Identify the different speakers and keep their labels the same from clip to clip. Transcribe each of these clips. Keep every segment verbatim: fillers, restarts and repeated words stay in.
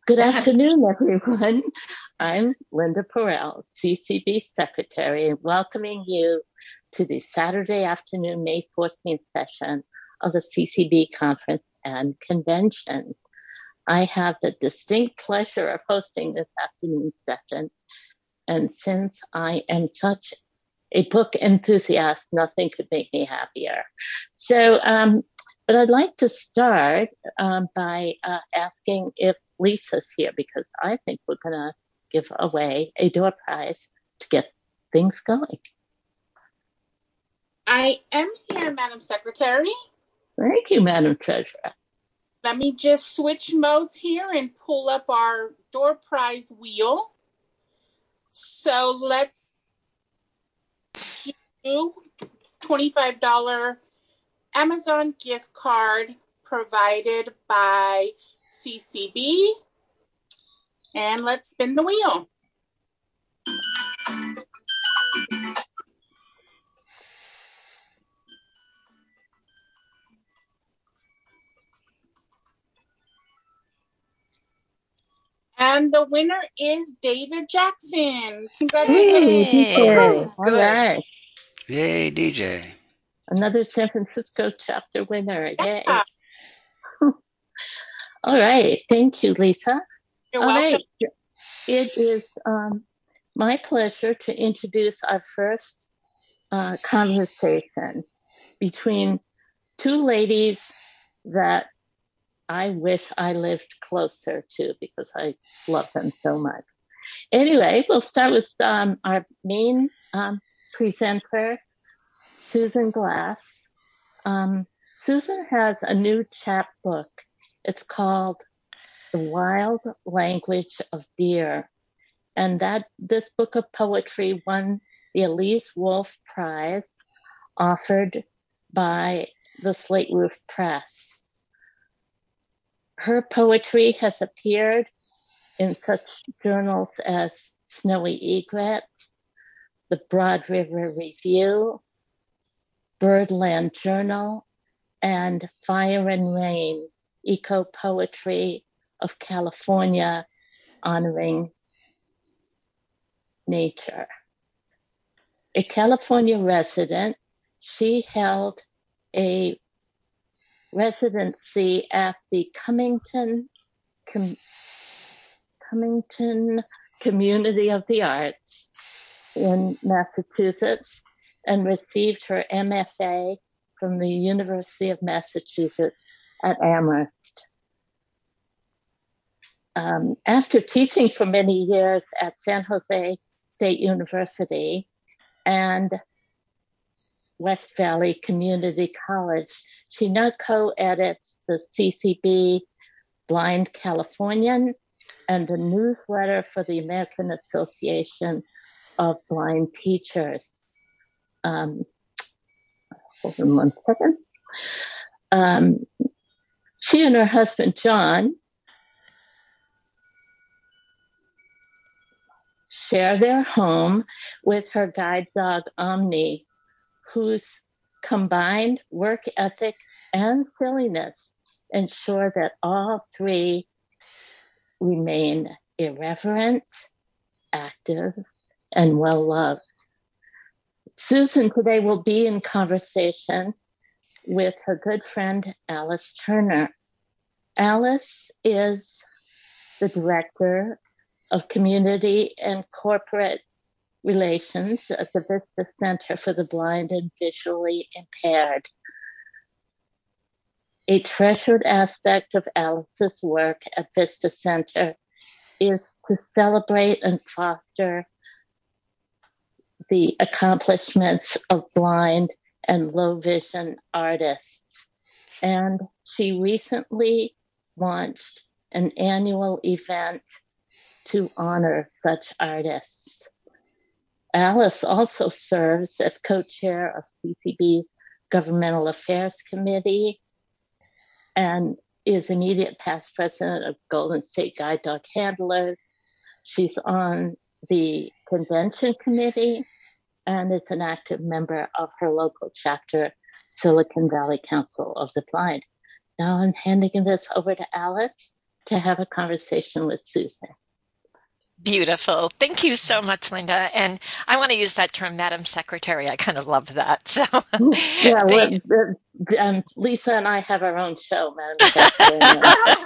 Speaker 1: Good afternoon, everyone. I'm Linda Perel, C C B Secretary, and welcoming you to the Saturday afternoon, May fourteenth session of the C C B Conference and Convention. I have the distinct pleasure of hosting this afternoon session, and since I am such a book enthusiast, nothing could make me happier. So, um, but I'd like to start um, by uh, asking if Lisa's here, because I think we're going to give away a door prize to get things going.
Speaker 2: I am here, Madam Secretary.
Speaker 1: Thank you, Madam Treasurer.
Speaker 2: Let me just switch modes here and pull up our door prize wheel. So let's do twenty-five dollars Amazon gift card provided by C C B. And let's spin the wheel. And the winner is David Jackson. Congratulations.
Speaker 1: Hey, all right.
Speaker 3: Yay, D J.
Speaker 1: Another San Francisco chapter winner.
Speaker 2: Yeah.
Speaker 1: Yay. All right. Thank you, Lisa.
Speaker 2: You're
Speaker 1: all
Speaker 2: welcome.
Speaker 1: Right. It is um, my pleasure to introduce our first uh, conversation between two ladies that I wish I lived closer to because I love them so much. Anyway, we'll start with um, our main um, presenter, Susan Glass. Um, Susan has a new chapbook. It's called The Wild Language of Deer. And that this book of poetry won the Elise Wolf Prize offered by the Slate Roof Press. Her poetry has appeared in such journals as Snowy Egret, the Broad River Review, Birdland Journal, and Fire and Rain, Eco Poetry of California, honoring nature. A California resident, she held a residency at the Cummington, Com- Cummington Community of the Arts in Massachusetts and received her M F A from the University of Massachusetts at Amherst. Um, after teaching for many years at San Jose State University and West Valley Community College, she now co-edits the C C B Blind Californian and a newsletter for the American Association of Blind Teachers. Um, hold on one second. Um, she and her husband, John, share their home with her guide dog, Omni, whose combined work ethic and silliness ensure that all three remain irreverent, active, and well-loved. Susan today will be in conversation with her good friend, Alice Turner. Alice is the director of Community and Corporate Relations at the Vista Center for the Blind and Visually Impaired. A treasured aspect of Alice's work at Vista Center is to celebrate and foster the accomplishments of blind and low vision artists. And she recently launched an annual event to honor such artists. Alice also serves as co-chair of C C B's Governmental Affairs Committee and is immediate past president of Golden State Guide Dog Handlers. She's on the convention committee and is an active member of her local chapter, Silicon Valley Council of the Blind. Now I'm handing this over to Alice to have a conversation with Susan.
Speaker 4: Beautiful. Thank you so much, Linda. And I want to use that term, Madam Secretary. I kind of love that. So,
Speaker 1: yeah,
Speaker 4: the,
Speaker 1: well, um, Lisa and I have our own show, Madam Secretary.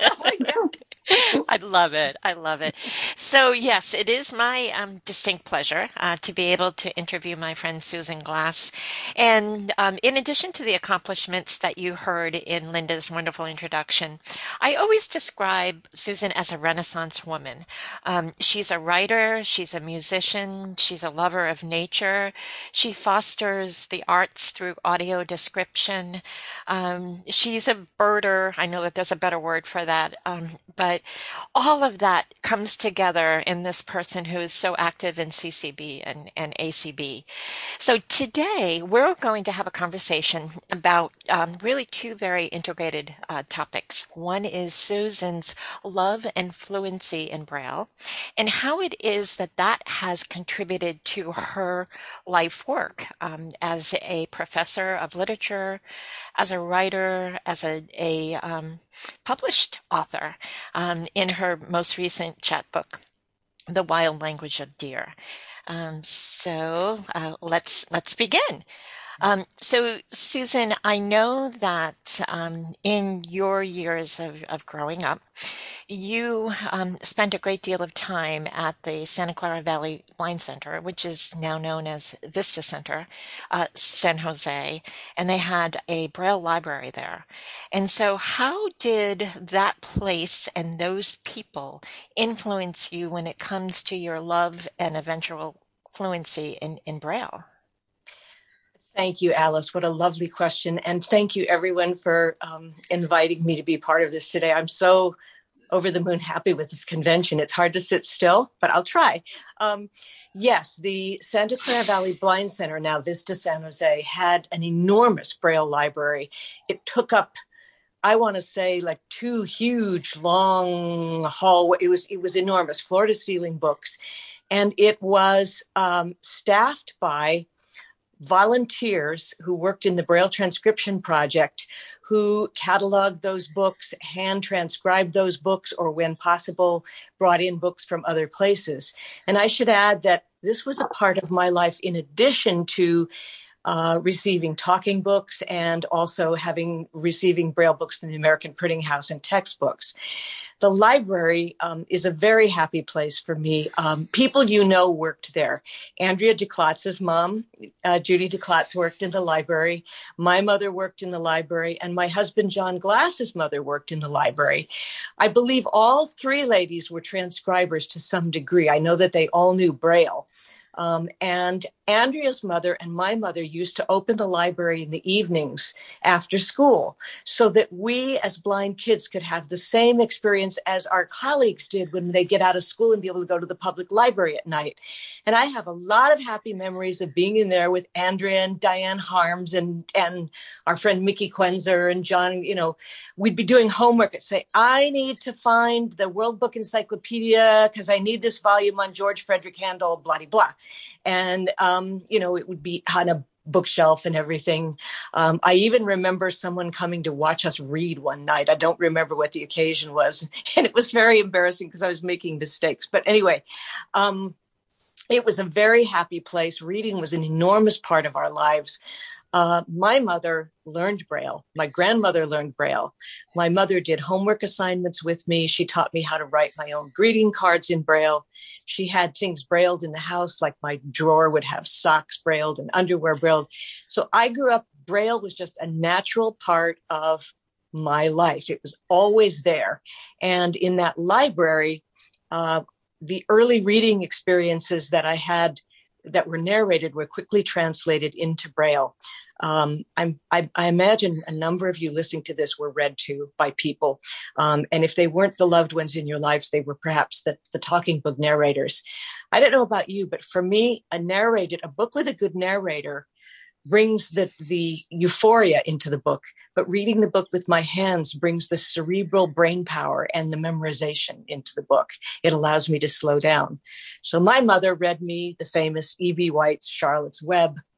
Speaker 4: I love it. I love it. So, yes, it is my um, distinct pleasure uh, to be able to interview my friend Susan Glass. And um, in addition to the accomplishments that you heard in Linda's wonderful introduction, I always describe Susan as a Renaissance woman. Um, she's a writer, she's a musician, she's a lover of nature. She fosters the arts through audio description. Um, she's a birder. I know that there's a better word for that, um, but all of that comes together in this person who is so active in C C B and, and A C B. So today we're going to have a conversation about um, really two very integrated uh, topics. One is Susan's love and fluency in Braille and how it is that that has contributed to her life work um, as a professor of literature, as a writer, as a, a um, published author um, in her most recent chat book, The Wild Language of Deer. Um, so uh, let's let's begin. Um, so, Susan, I know that um, in your years of, of growing up, you um, spent a great deal of time at the Santa Clara Valley Blind Center, which is now known as Vista Center, uh, San Jose, and they had a Braille library there. And so how did that place and those people influence you when it comes to your love and eventual fluency in, in Braille?
Speaker 5: Thank you, Alice. What a lovely question. And thank you, everyone, for um, inviting me to be part of this today. I'm so over the moon happy with this convention. It's hard to sit still, but I'll try. Um, yes, the Santa Clara Valley Blind Center, now Vista San Jose, had an enormous Braille library. It took up, I want to say, like two huge, long hallway. It was, it was enormous, floor-to-ceiling books. And it was um, staffed by volunteers who worked in the Braille Transcription Project, who cataloged those books, hand transcribed those books, or when possible, brought in books from other places. And I should add that this was a part of my life in addition to uh, receiving talking books and also having receiving Braille books from the American Printing House and textbooks. The library um, is a very happy place for me. Um, people you know worked there. Andrea DeClotz's mom, uh, Judy DeClotz, worked in the library. My mother worked in the library, and my husband, John Glass's mother, worked in the library. I believe all three ladies were transcribers to some degree. I know that they all knew Braille. Um, and Andrea's mother and my mother used to open the library in the evenings after school so that we as blind kids could have the same experience as our colleagues did when they get out of school and be able to go to the public library at night. And I have a lot of happy memories of being in there with Andrea and Diane Harms and, and our friend Mickey Quenzer and John. You know, we'd be doing homework and say, I need to find the World Book Encyclopedia because I need this volume on George Frederick Handel, blah, blah, blah. And, um, you know, it would be on a bookshelf and everything. Um, I even remember someone coming to watch us read one night. I don't remember what the occasion was. And it was very embarrassing because I was making mistakes. But anyway, um, it was a very happy place. Reading was an enormous part of our lives. Uh, my mother learned Braille. My grandmother learned Braille. My mother did homework assignments with me. She taught me how to write my own greeting cards in Braille. She had things brailled in the house, like my drawer would have socks brailled and underwear brailled. So I grew up, Braille was just a natural part of my life. It was always there. And in that library, uh, the early reading experiences that I had that were narrated were quickly translated into Braille. Um, I'm, I, I imagine a number of you listening to this were read to by people. Um, and if they weren't the loved ones in your lives, they were perhaps the, the talking book narrators. I don't know about you, but for me, a narrated, a book with a good narrator brings the, the euphoria into the book, but reading the book with my hands brings the cerebral brain power and the memorization into the book. It allows me to slow down. So my mother read me the famous E B. White's Charlotte's Web.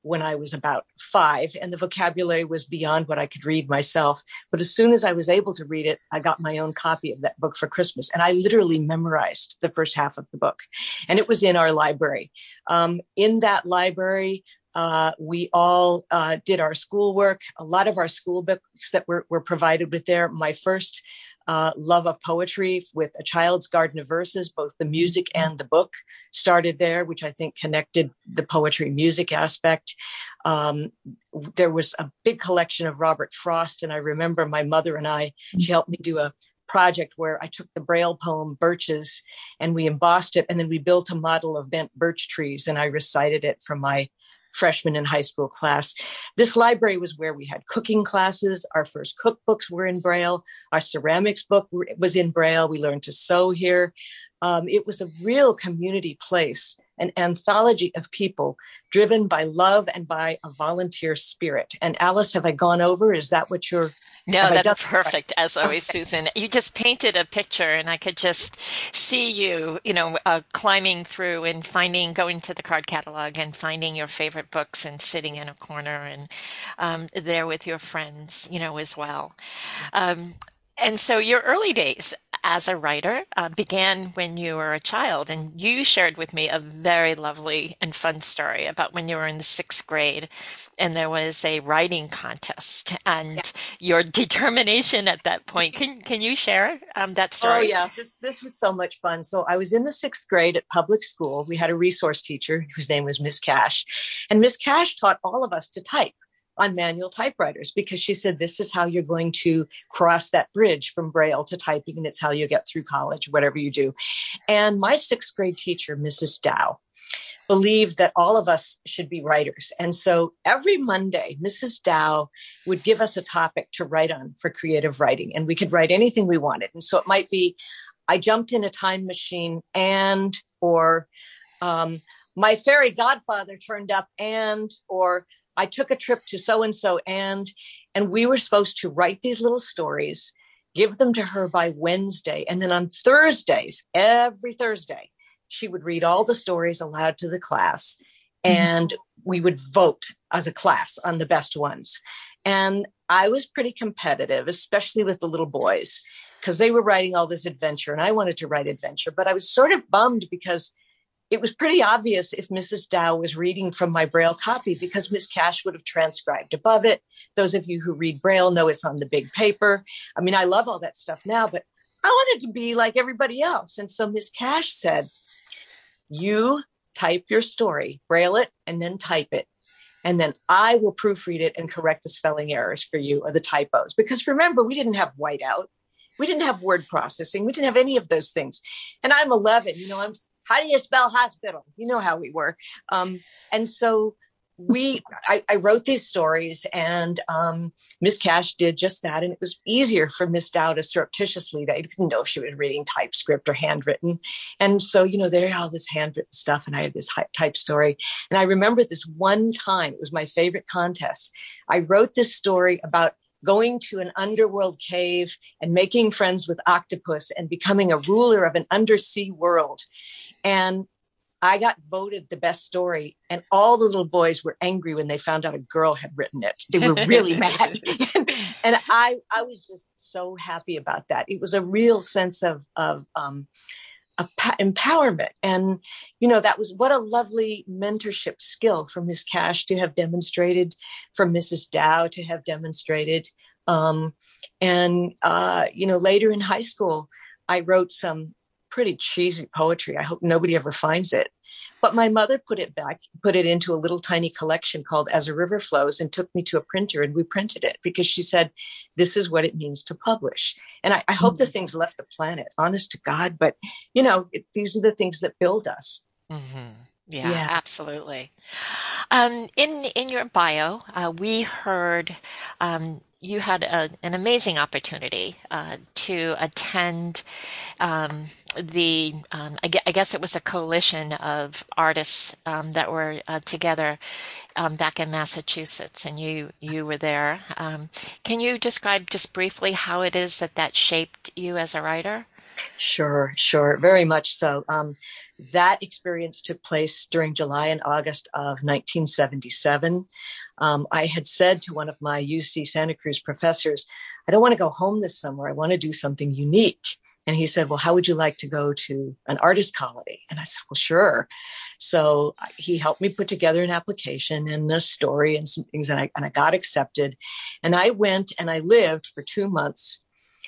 Speaker 5: when I was about five, and the vocabulary was beyond what I could read myself. But as soon as I was able to read it, I got my own copy of that book for Christmas, and I literally memorized the first half of the book, and it was in our library. Um, in that library, uh, we all uh, did our schoolwork. A lot of our school books that were, were provided with there. My first Uh, love of poetry with A Child's Garden of Verses, both the music and the book started there, which I think connected the poetry music aspect. Um, there was a big collection of Robert Frost. And I remember my mother and I, she helped me do a project where I took the Braille poem Birches and we embossed it. And then we built a model of bent birch trees. And I recited it from my freshman in high school class. This library was where we had cooking classes. Our first cookbooks were in Braille. Our ceramics book was in Braille. We learned to sew here. Um, it was a real community place, an anthology of people driven by love and by a volunteer spirit. And Alice, have I gone over? Is that what you're...
Speaker 4: No, that's perfect, as always, okay. Susan. You just painted a picture, and I could just see you, you know, uh, climbing through and finding, going to the card catalog and finding your favorite books and sitting in a corner and um, there with your friends, you know, as well. Um, and so your early days as a writer uh, began when you were a child, and you shared with me a very lovely and fun story about when you were in the sixth grade and there was a writing contest and yeah. your determination at that point. Can can you share um, that story?
Speaker 5: Oh, yeah. This, this was so much fun. So I was in the sixth grade at public school. We had a resource teacher whose name was Miss Cash. And Miss Cash taught all of us to type on manual typewriters because she said, this is how you're going to cross that bridge from Braille to typing, and it's how you get through college, whatever you do. And my sixth grade teacher, Missus Dow, believed that all of us should be writers. And so every Monday, Missus Dow would give us a topic to write on for creative writing, and we could write anything we wanted. And so it might be, I jumped in a time machine and, or um, my fairy godfather turned up and, or I took a trip to so-and-so and, and we were supposed to write these little stories, give them to her by Wednesday. And then on Thursdays, every Thursday, she would read all the stories aloud to the class, and we would vote as a class on the best ones. And I was pretty competitive, especially with the little boys, because they were writing all this adventure and I wanted to write adventure, but I was sort of bummed because it was pretty obvious if Missus Dow was reading from my Braille copy because Miss Cash would have transcribed above it. Those of you who read Braille know it's on the big paper. I mean, I love all that stuff now, but I wanted to be like everybody else. And so Miss Cash said, you type your story, Braille it, and then type it. And then I will proofread it and correct the spelling errors for you or the typos. Because remember, we didn't have whiteout. We didn't have word processing. We didn't have any of those things. And I'm eleven, you know, I'm how do you spell hospital? You know how we were. Um, and so we, I, I wrote these stories, and um, Miss Cash did just that. And it was easier for Miss Dow to surreptitiously, they didn't know if she was reading typescript or handwritten. And so, you know, there had all this handwritten stuff, and I had this type story. And I remember this one time, it was my favorite contest. I wrote this story about going to an underworld cave and making friends with octopus and becoming a ruler of an undersea world. And I got voted the best story, and all the little boys were angry when they found out a girl had written it. They were really mad. And I, I was just so happy about that. It was a real sense of, of, um, of empowerment. And, you know, that was what a lovely mentorship skill for Miss Cash to have demonstrated, for Missus Dow to have demonstrated. Um, and, uh, you know, later in high school, I wrote some pretty cheesy poetry. I hope nobody ever finds it. But my mother put it back, put it into a little tiny collection called As a River Flows, and took me to a printer, and we printed it because she said, this is what it means to publish. And I, I hope mm-hmm. the things left the planet, honest to God. But, you know, it, these are the things that build us.
Speaker 4: Mm-hmm. Yeah, yeah, absolutely. Um, in, in your bio, uh, we heard um, you had a, an amazing opportunity uh, to attend um, the, um, I, guess, I guess it was a coalition of artists um, that were uh, together um, back in Massachusetts, and you, you were there. Um, can you describe just briefly how it is that that shaped you as a writer?
Speaker 5: Sure, sure. Very much so. Um, that experience took place during July and August of nineteen seventy-seven. Um, I had said to one of my U C Santa Cruz professors, I don't want to go home this summer. I want to do something unique. And he said, well, how would you like to go to an artist colony? And I said, well, sure. So he helped me put together an application and a story and some things, and I, and I got accepted. And I went and I lived for two months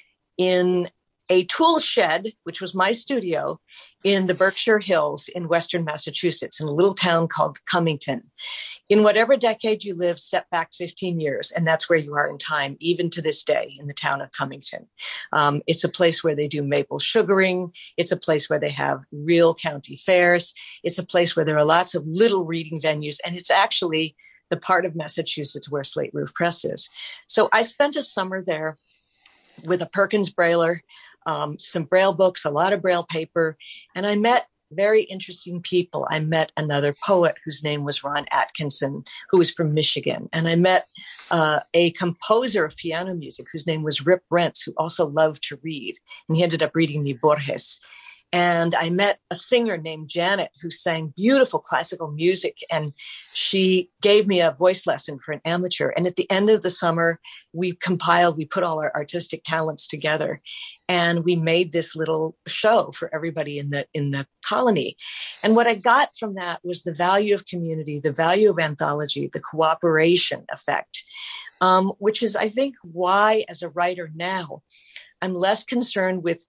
Speaker 5: in a tool shed, which was my studio, in the Berkshire Hills in Western Massachusetts, in a little town called Cummington. In whatever decade you live, step back fifteen years, and that's where you are in time, even to this day, in the town of Cummington. Um, it's a place where they do maple sugaring. It's a place where they have real county fairs. It's a place where there are lots of little reading venues, and it's actually the part of Massachusetts where Slate Roof Press is. So I spent a summer there with a Perkins Brailler, um, some Braille books, a lot of Braille paper, and I met very interesting people. I met another poet whose name was Ron Atkinson, who was from Michigan. And I met uh, a composer of piano music whose name was Rip Brentz, who also loved to read. And he ended up reading me Borges. And I met a singer named Janet who sang beautiful classical music. And she gave me a voice lesson for an amateur. And at the end of the summer, we compiled, we put all our artistic talents together. And we made this little show for everybody in the in the colony. And what I got from that was the value of community, the value of anthology, the cooperation effect, um, which is, I think, why as a writer now, I'm less concerned with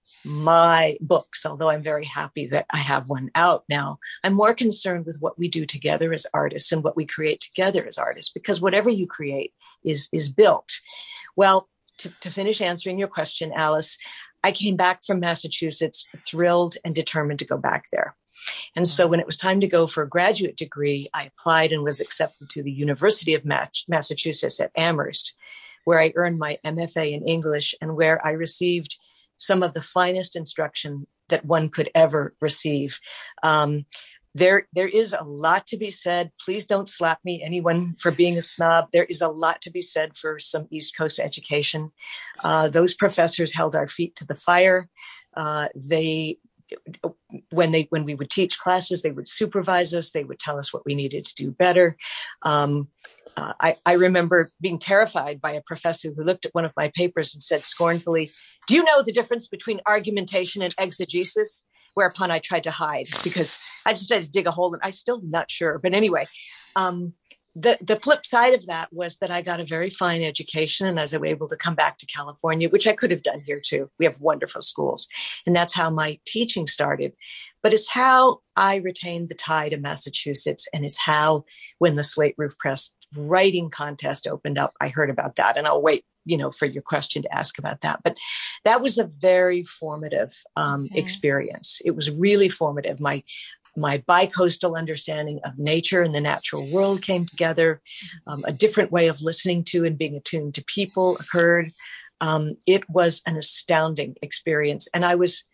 Speaker 5: my books, although I'm very happy that I have one out now. I'm more concerned with what we do together as artists and what we create together as artists, because whatever you create is, is built. Well, to, to finish answering your question, Alice, I came back from Massachusetts thrilled and determined to go back there. And so when it was time to go for a graduate degree, I applied and was accepted to the University of Massachusetts at Amherst, where I earned my M F A in English and where I received some of the finest instruction that one could ever receive. Um, there, there is a lot to be said. Please don't slap me, anyone, for being a snob. There is a lot to be said for some East Coast education. Uh, those professors held our feet to the fire. Uh, they, when they, when we would teach classes, they would supervise us. They would tell us what we needed to do better. Um, Uh, I, I remember being terrified by a professor who looked at one of my papers and said scornfully, do you know the difference between argumentation and exegesis? Whereupon I tried to hide because I just tried to dig a hole and I'm still not sure. But anyway, um, the, the flip side of that was that I got a very fine education and I was able to come back to California, which I could have done here too. We have wonderful schools. And that's how my teaching started. But it's how I retained the tie to Massachusetts. And it's how, when the Slate Roof Press writing contest opened up, I heard about that. And I'll wait, you know, for your question to ask about that. But that was a very formative um, okay. experience. It was really formative. My my bicoastal understanding of nature and the natural world came together. Um, a different way of listening to and being attuned to people occurred. Um, it was an astounding experience. And I was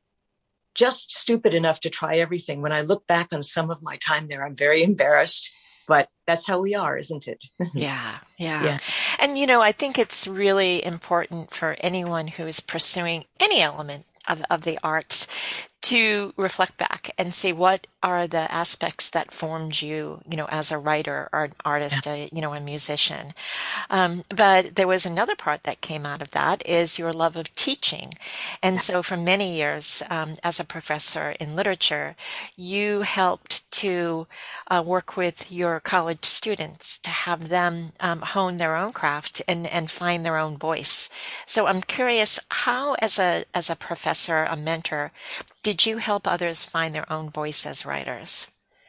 Speaker 5: just stupid enough to try everything. When I look back on some of my time there, I'm very embarrassed. But that's how we are, isn't it?
Speaker 4: Yeah, yeah,
Speaker 5: yeah.
Speaker 4: And, you know, I think it's really important for anyone who is pursuing any element of, of the arts to reflect back and see what are the aspects that formed you, you know, as a writer or an artist, yeah. a, you know, a musician. Um, but there was another part that came out of that is your love of teaching. And yeah. so for many years, um, as a professor in literature, you helped to uh, work with your college students to have them um, hone their own craft and, and find their own voice. So I'm curious, how as a, as a professor, a mentor, did you help others find their own voice as writers?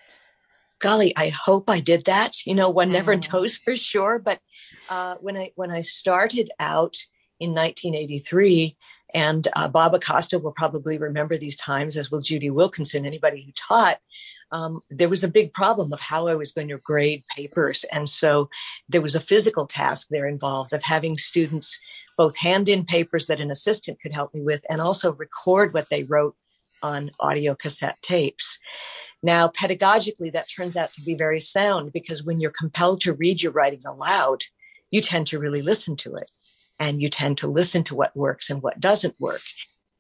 Speaker 5: Golly, I hope I did that. You know, one never mm. knows for sure. But uh, when I when I started out in nineteen eighty-three, and uh, Bob Acosta will probably remember these times, as will Judy Wilkinson, anybody who taught, um, there was a big problem of how I was going to grade papers. And so there was a physical task there involved of having students both hand in papers that an assistant could help me with and also record what they wrote on audio cassette tapes. Now, pedagogically, that turns out to be very sound because when you're compelled to read your writing aloud, you tend to really listen to it and you tend to listen to what works and what doesn't work.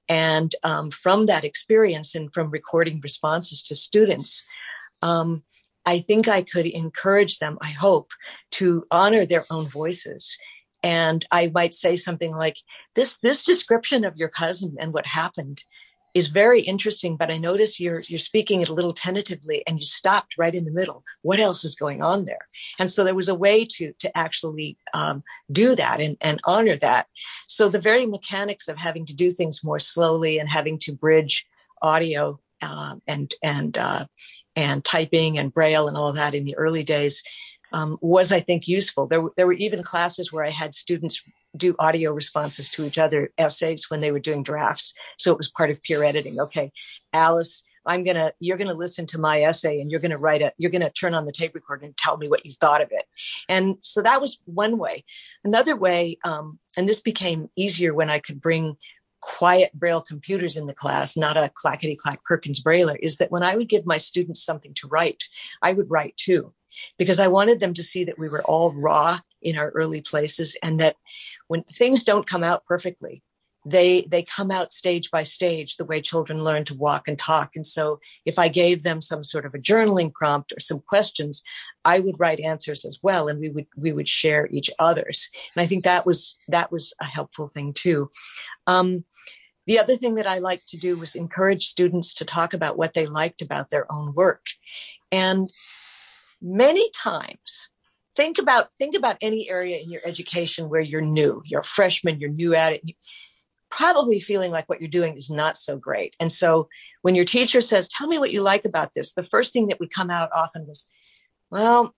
Speaker 5: And um, from that experience and from recording responses to students, um, I think I could encourage them, I hope, to honor their own voices. And I might say something like, this, this description of your cousin and what happened is very interesting, but I notice you're, you're speaking it a little tentatively and you stopped right in the middle. What else is going on there? And so there was a way to, to actually um, do that and, and honor that. So the very mechanics of having to do things more slowly and having to bridge audio uh, and, and, uh, and typing and Braille and all that in the early days um, was, I think, useful. There, there were even classes where I had students do audio responses to each other essays when they were doing drafts. So it was part of peer editing. Okay, Alice, I'm going to, you're going to listen to my essay and you're going to write it. You're going to turn on the tape recorder and tell me what you thought of it. And so that was one way. Another way, um, and this became easier when I could bring quiet Braille computers in the class, not a clackety clack Perkins Brailler, is that when I would give my students something to write, I would write too, because I wanted them to see that we were all raw in our early places and that when things don't come out perfectly, they they come out stage by stage, the way children learn to walk and talk. And so if I gave them some sort of a journaling prompt or some questions, I would write answers as well, and we would we would share each other's. And I think that was that was a helpful thing too. Um, the other thing that I liked to do was encourage students to talk about what they liked about their own work. And many times, think about think about any area in your education where you're new, you're a freshman, you're new at it, probably feeling like what you're doing is not so great. And so when your teacher says, tell me what you like about this, the first thing that would come out often was, well,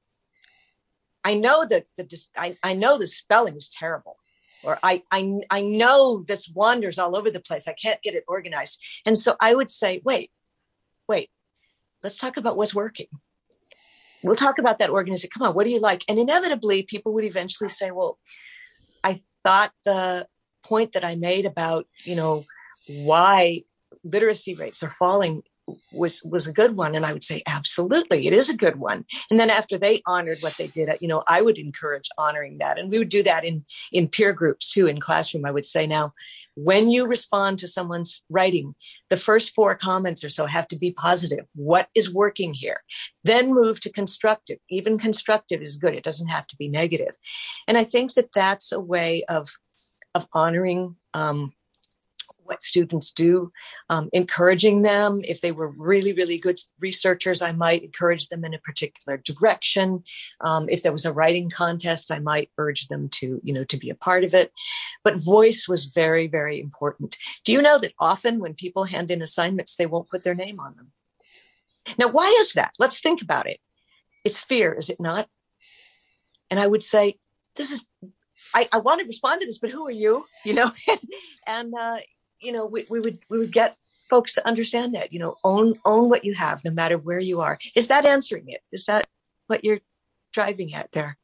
Speaker 5: I know that the I, I know the spelling is terrible, or I, I I know this wanders all over the place. I can't get it organized. And so I would say, wait, wait, let's talk about what's working. We'll talk about that organization. Come on, what do you like? And inevitably, people would eventually say, well, I thought the point that I made about, you know, why literacy rates are falling was was a good one. And I would say, absolutely, it is a good one. And then after they honored what they did, you know, I would encourage honoring that. And we would do that in, in peer groups too, in classroom. I would say, now, when you respond to someone's writing, the first four comments or so have to be positive. What is working here? Then move to constructive. Even constructive is good. It doesn't have to be negative. And I think that that's a way of, of honoring um, what students do, um, encouraging them. If they were really, really good researchers, I might encourage them in a particular direction. Um, if there was a writing contest, I might urge them to, you know, to be a part of it. But voice was very, very important. Do you know that often when people hand in assignments, they won't put their name on them? Now, why is that? Let's think about it. It's fear, is it not? And I would say, this is, I, I want to respond to this, but who are you? You know, and, and uh, you know, we, we would we would get folks to understand that, you know, own own what you have, no matter where you are. Is that answering it? Is that what you're driving at there?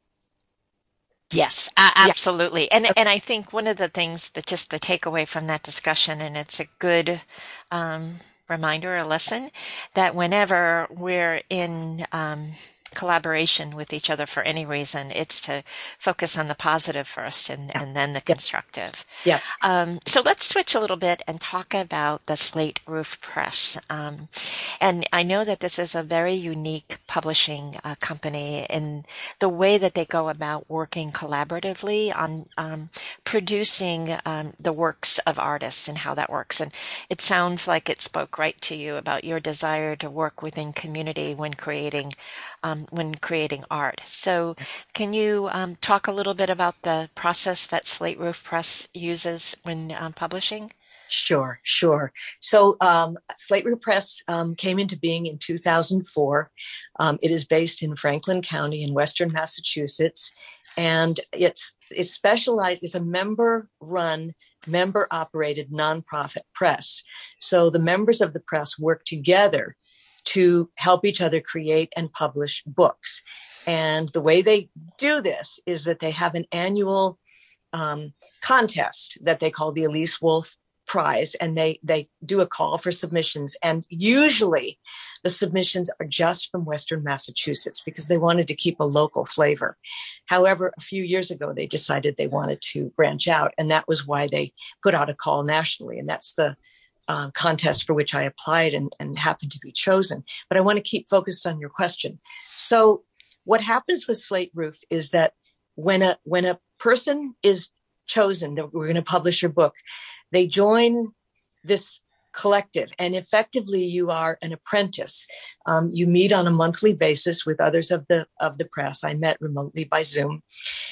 Speaker 4: Yes, uh, absolutely. Yeah. And and I think one of the things that just the takeaway from that discussion, and it's a good um, reminder or lesson, that whenever we're in um, collaboration with each other for any reason, it's to focus on the positive first and, yeah. and then the constructive.
Speaker 5: Yeah.
Speaker 4: Um, so let's switch a little bit and talk about the Slate Roof Press. Um, and I know that this is a very unique publishing uh, company in the way that they go about working collaboratively on um, producing um, the works of artists and how that works. And it sounds like it spoke right to you about your desire to work within community when creating Um, when creating art. So can you um, talk a little bit about the process that Slate Roof Press uses when um, publishing?
Speaker 5: Sure, sure. So um, Slate Roof Press um, came into being in two thousand four. Um, it is based in Franklin County in Western Massachusetts, and it's it's specialized, it's a member-run, member-operated nonprofit press. So the members of the press work together to help each other create and publish books. And the way they do this is that they have an annual um, contest that they call the Elise Wolf Prize, and they they do a call for submissions. And usually the submissions are just from Western Massachusetts because they wanted to keep a local flavor. However, a few years ago, they decided they wanted to branch out, and that was why they put out a call nationally. And that's the uh, contest for which I applied and, and happened to be chosen. But I want to keep focused on your question. So what happens with Slate Roof is that when a when a person is chosen that we're going to publish your book, they join this collective, and effectively you are an apprentice. Um, you meet on a monthly basis with others of the of the press. I met remotely by Zoom,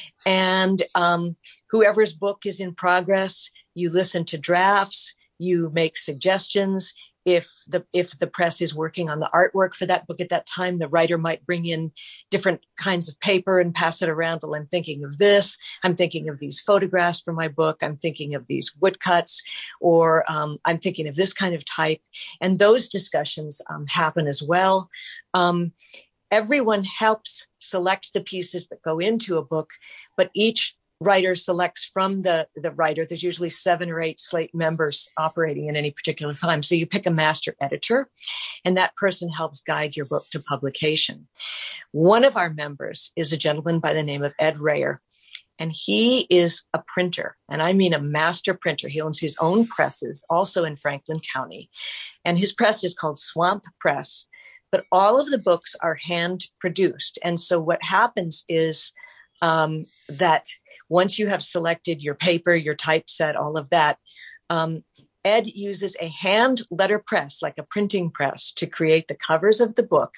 Speaker 5: and um, whoever's book is in progress, you listen to drafts, you make suggestions. If the if the press is working on the artwork for that book at that time, the writer might bring in different kinds of paper and pass it around. Well, I'm thinking of this. I'm thinking of these photographs for my book. I'm thinking of these woodcuts, or um, I'm thinking of this kind of type. And those discussions um, happen as well. Um, everyone helps select the pieces that go into a book, but each writer selects from the, the writer. There's usually seven or eight Slate members operating at any particular time. So you pick a master editor, and that person helps guide your book to publication. One of our members is a gentleman by the name of Ed Rayer, and he is a printer, and I mean a master printer. He owns his own presses, also in Franklin County, and his press is called Swamp Press. But all of the books are hand produced. And so what happens is um, that once you have selected your paper, your typeset, all of that, um, Ed uses a hand letterpress, like a printing press, to create the covers of the book.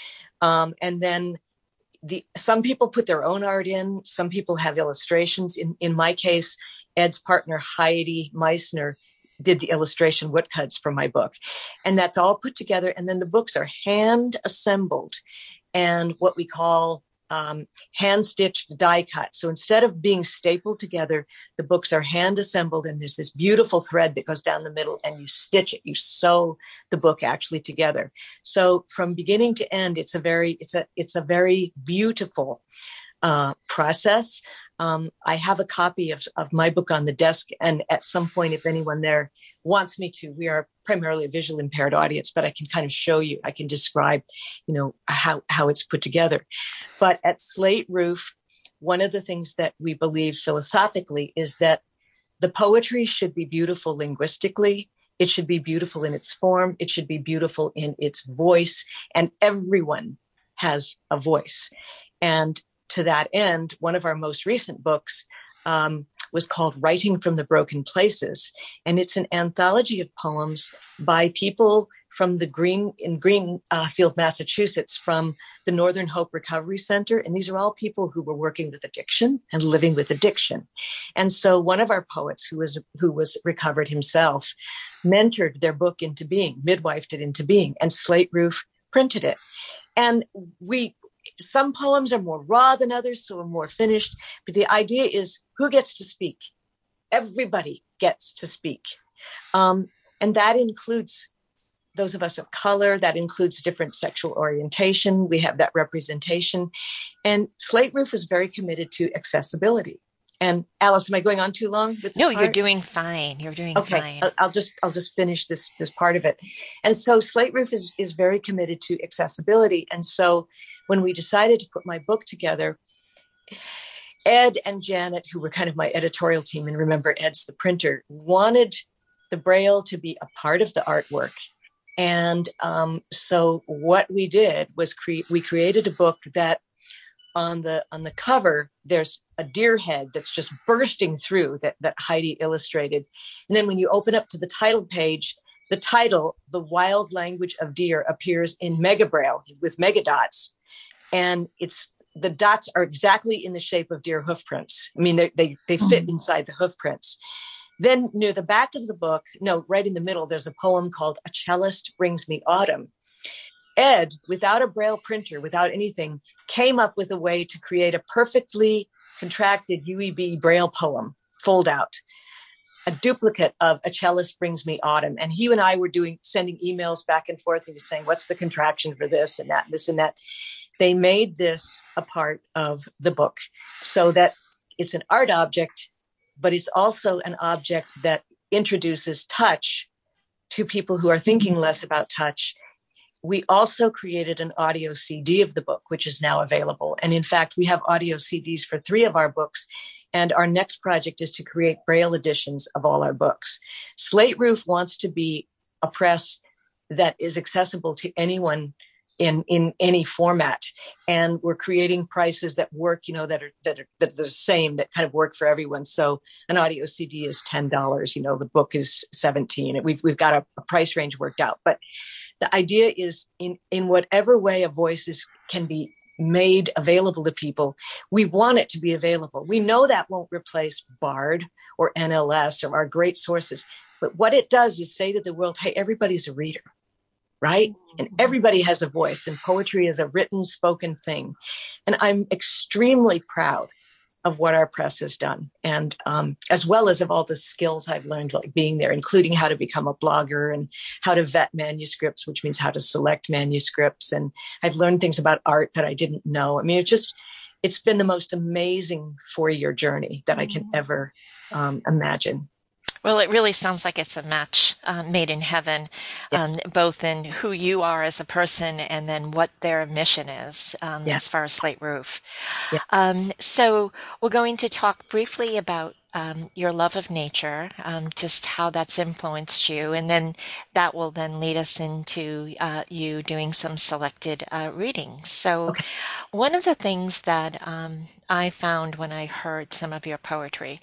Speaker 5: Um, and then the some people put their own art in. Some people have illustrations. In, in my case, Ed's partner, Heidi Meissner, did the illustration woodcuts for my book. And that's all put together. And then the books are hand assembled and what we call Um, hand-stitched die cut. So instead of being stapled together, the books are hand-assembled, and there's this beautiful thread that goes down the middle, and you stitch it. You sew the book actually together. So from beginning to end, it's a very, it's a, it's a very beautiful uh, process. Um, I have a copy of, of my book on the desk, and at some point, if anyone there wants me to, we are primarily a visual impaired audience, but I can kind of show you, I can describe, you know, how, how it's put together. But at Slate Roof, one of the things that we believe philosophically is that the poetry should be beautiful linguistically. It should be beautiful in its form. It should be beautiful in its voice, and everyone has a voice. And to that end, one of our most recent books um, was called Writing from the Broken Places. And it's an anthology of poems by people from the Green in Greenfield, Massachusetts, from the Northern Hope Recovery Center. And these are all people who were working with addiction and living with addiction. And so one of our poets who was, who was recovered himself mentored their book into being, midwifed it into being, and Slate Roof printed it. And we, some poems are more raw than others, so are more finished. But the idea is, who gets to speak? Everybody gets to speak. Um, and that includes those of us of color. That includes different sexual orientation. We have that representation. And Slate Roof is very committed to accessibility. And Alice, am I going on too long with this
Speaker 4: No,
Speaker 5: part?
Speaker 4: you're doing fine. You're doing
Speaker 5: okay,
Speaker 4: fine.
Speaker 5: I'll, I'll just I'll just finish this this part of it. And so Slate Roof is is very committed to accessibility. And so when we decided to put my book together, Ed and Janet, who were kind of my editorial team, and remember Ed's the printer, wanted the Braille to be a part of the artwork. And um, so what we did was cre- we created a book that on the on the cover, there's a deer head that's just bursting through that, that Heidi illustrated. And then when you open up to the title page, the title, The Wild Language of Deer, appears in Mega Braille with mega dots. And it's the dots are exactly in the shape of deer hoof prints. I mean, they they, they fit mm-hmm. inside the hoof prints. Then near the back of the book, no, right in the middle, there's a poem called A Cellist Brings Me Autumn. Ed, without a Braille printer, without anything, came up with a way to create a perfectly contracted U E B Braille poem, fold out, a duplicate of A Cellist Brings Me Autumn. And he and I were doing, sending emails back and forth and just saying, what's the contraction for this and that, this and that. They made this a part of the book so that it's an art object, but it's also an object that introduces touch to people who are thinking less about touch. We also created an audio C D of the book, which is now available. And in fact, we have audio C Ds for three of our books. And our next project is to create Braille editions of all our books. Slate Roof wants to be a press that is accessible to anyone in, in any format. And we're creating prices that work, you know, that are, that are, that are the same, that kind of work for everyone. So an audio C D is ten dollars, you know, the book is seventeen dollars. We've, we've got a, a price range worked out. But the idea is in, in whatever way a voice is, can be made available to people, we want it to be available. We know that won't replace Bard or N L S or our great sources. But what it does is say to the world, hey, everybody's a reader. Right? And everybody has a voice, and poetry is a written, spoken thing. And I'm extremely proud of what our press has done. And um, as well as of all the skills I've learned, like being there, including how to become a blogger and how to vet manuscripts, which means how to select manuscripts. And I've learned things about art that I didn't know. I mean, it's just, it's been the most amazing four-year journey that I can ever um, imagine.
Speaker 4: Well, it really sounds like it's a match uh, made in heaven,
Speaker 5: Yeah.
Speaker 4: um, both in who you are as a person and then what their mission is um,
Speaker 5: Yeah.
Speaker 4: as far as Slate Roof.
Speaker 5: Yeah.
Speaker 4: Um, so we're going to talk briefly about um, your love of nature, um, just how that's influenced you, and then that will then lead us into uh, you doing some selected uh, readings. So
Speaker 5: Okay.
Speaker 4: one of the things that um, I found when I heard some of your poetry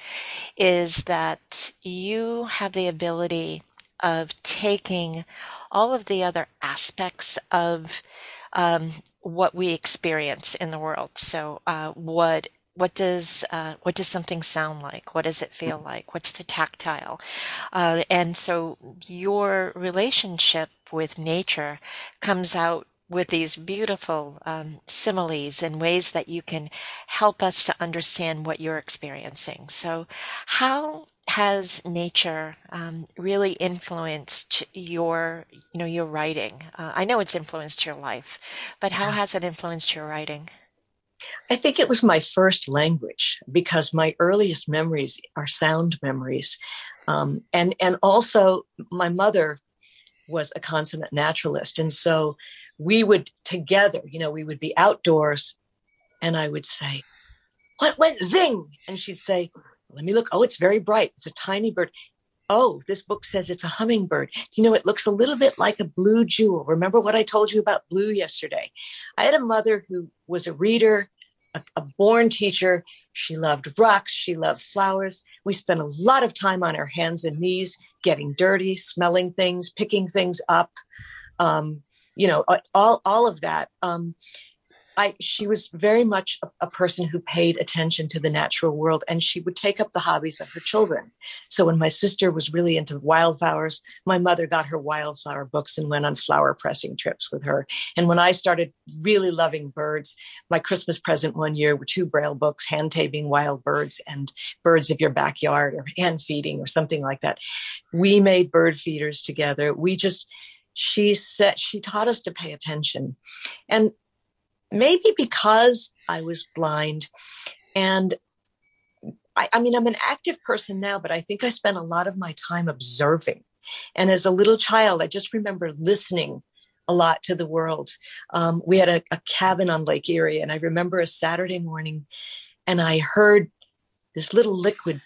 Speaker 4: is that you have the ability of taking all of the other aspects of um, what we experience in the world. So, uh, what what does uh, what does something sound like? What does it feel like? What's the tactile? Uh, and so, your relationship with nature comes out with these beautiful um, similes and ways that you can help us to understand what you're experiencing. So, how has nature um, really influenced your, you know, your writing? Uh, I know it's influenced your life, but how has it influenced your writing?
Speaker 5: I think it was my first language because my earliest memories are sound memories. Um, and, and also my mother was a consummate naturalist. And so we would together, you know, we would be outdoors and I would say, what went zing? And she'd say, let me look. Oh, it's very bright. It's a tiny bird. Oh, this book says it's a hummingbird. You know, it looks a little bit like a blue jewel. Remember what I told you about blue yesterday? I had a mother who was a reader, a, a born teacher. She loved rocks. She loved flowers. We spent a lot of time on our hands and knees, getting dirty, smelling things, picking things up. Um, you know, all, all of that. Um, I, she was very much a, a person who paid attention to the natural world, and she would take up the hobbies of her children. So when my sister was really into wildflowers, my mother got her wildflower books and went on flower pressing trips with her. And when I started really loving birds, my Christmas present one year were two Braille books, Hand Taming Wild Birds and Birds of Your Backyard, or Hand Feeding or something like that. We made bird feeders together. We just, she said, she taught us to pay attention. And maybe because I was blind and I, I mean, I'm an active person now, but I think I spent a lot of my time observing. And as a little child, I just remember listening a lot to the world. Um, we had a, a cabin on Lake Erie, and I remember a Saturday morning and I heard this little liquid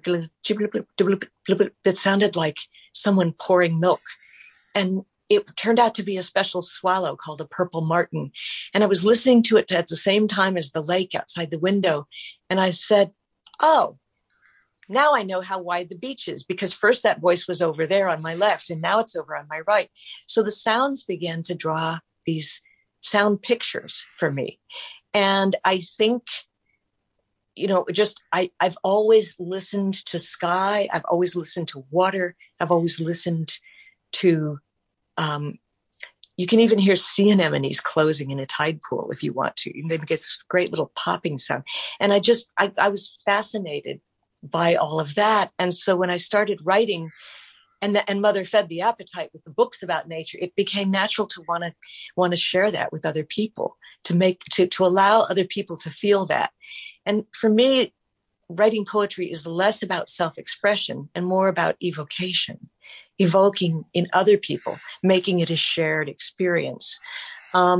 Speaker 5: that sounded like someone pouring milk. And it turned out to be a special swallow called a purple martin. And I was listening to it at the same time as the lake outside the window. And I said, oh, now I know how wide the beach is, because first that voice was over there on my left and now it's over on my right. So the sounds began to draw these sound pictures for me. And I think, you know, just I, I've always listened to sky. I've always listened to water. I've always listened to Um, you can even hear sea anemones closing in a tide pool if you want to. They make this great little popping sound. And I just, I, I was fascinated by all of that. And so when I started writing and the, and Mother fed the appetite with the books about nature, it became natural to want to want to share that with other people, to make, to, to allow other people to feel that. And for me, writing poetry is less about self-expression and more about evocation. Evoking in other people, making it a shared experience. Um,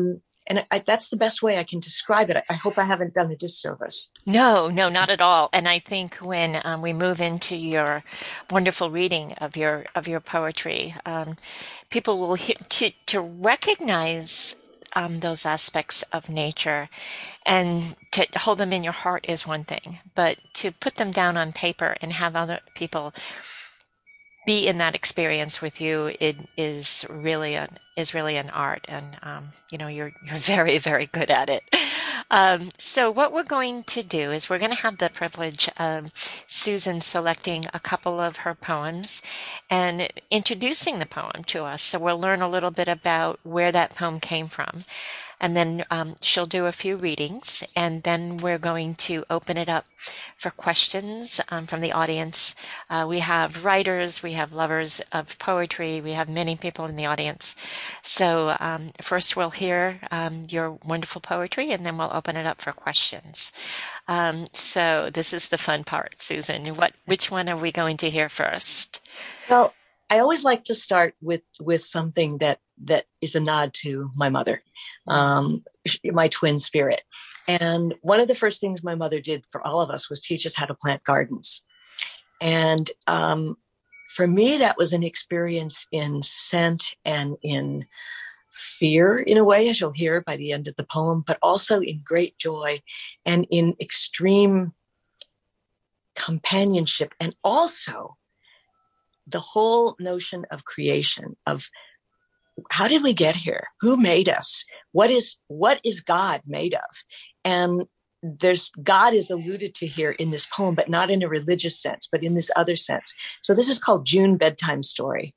Speaker 5: And I, that's the best way I can describe it. I, I hope I haven't done a disservice.
Speaker 4: No, no, not at all. And I think when um, we move into your wonderful reading of your of your poetry, um, people will hear, to to recognize um, those aspects of nature, and to hold them in your heart is one thing, but to put them down on paper and have other people be in that experience with you, it is really an is really an art, and um, you know you're you're very very good at it. Um, so what we're going to do is we're going to have the privilege of Susan selecting a couple of her poems and introducing the poem to us. So we'll learn a little bit about where that poem came from. And then um, she'll do a few readings, and then we're going to open it up for questions um, from the audience. Uh, we have writers, we have lovers of poetry, we have many people in the audience. So um, first we'll hear um, your wonderful poetry, and then we'll open it up for questions. Um, so this is the fun part, Susan. What, which one are we going to hear first?
Speaker 5: Well, I always like to start with with something that that is a nod to my mother, um, my twin spirit. And one of the first things my mother did for all of us was teach us how to plant gardens. And um, for me, that was an experience in scent and in fear, in a way, as you'll hear by the end of the poem, but also in great joy and in extreme companionship, and also the whole notion of creation, of how did we get here? Who made us? What is, what is God made of? And there's, God is alluded to here in this poem, but not in a religious sense, but in this other sense. So this is called June Bedtime Story.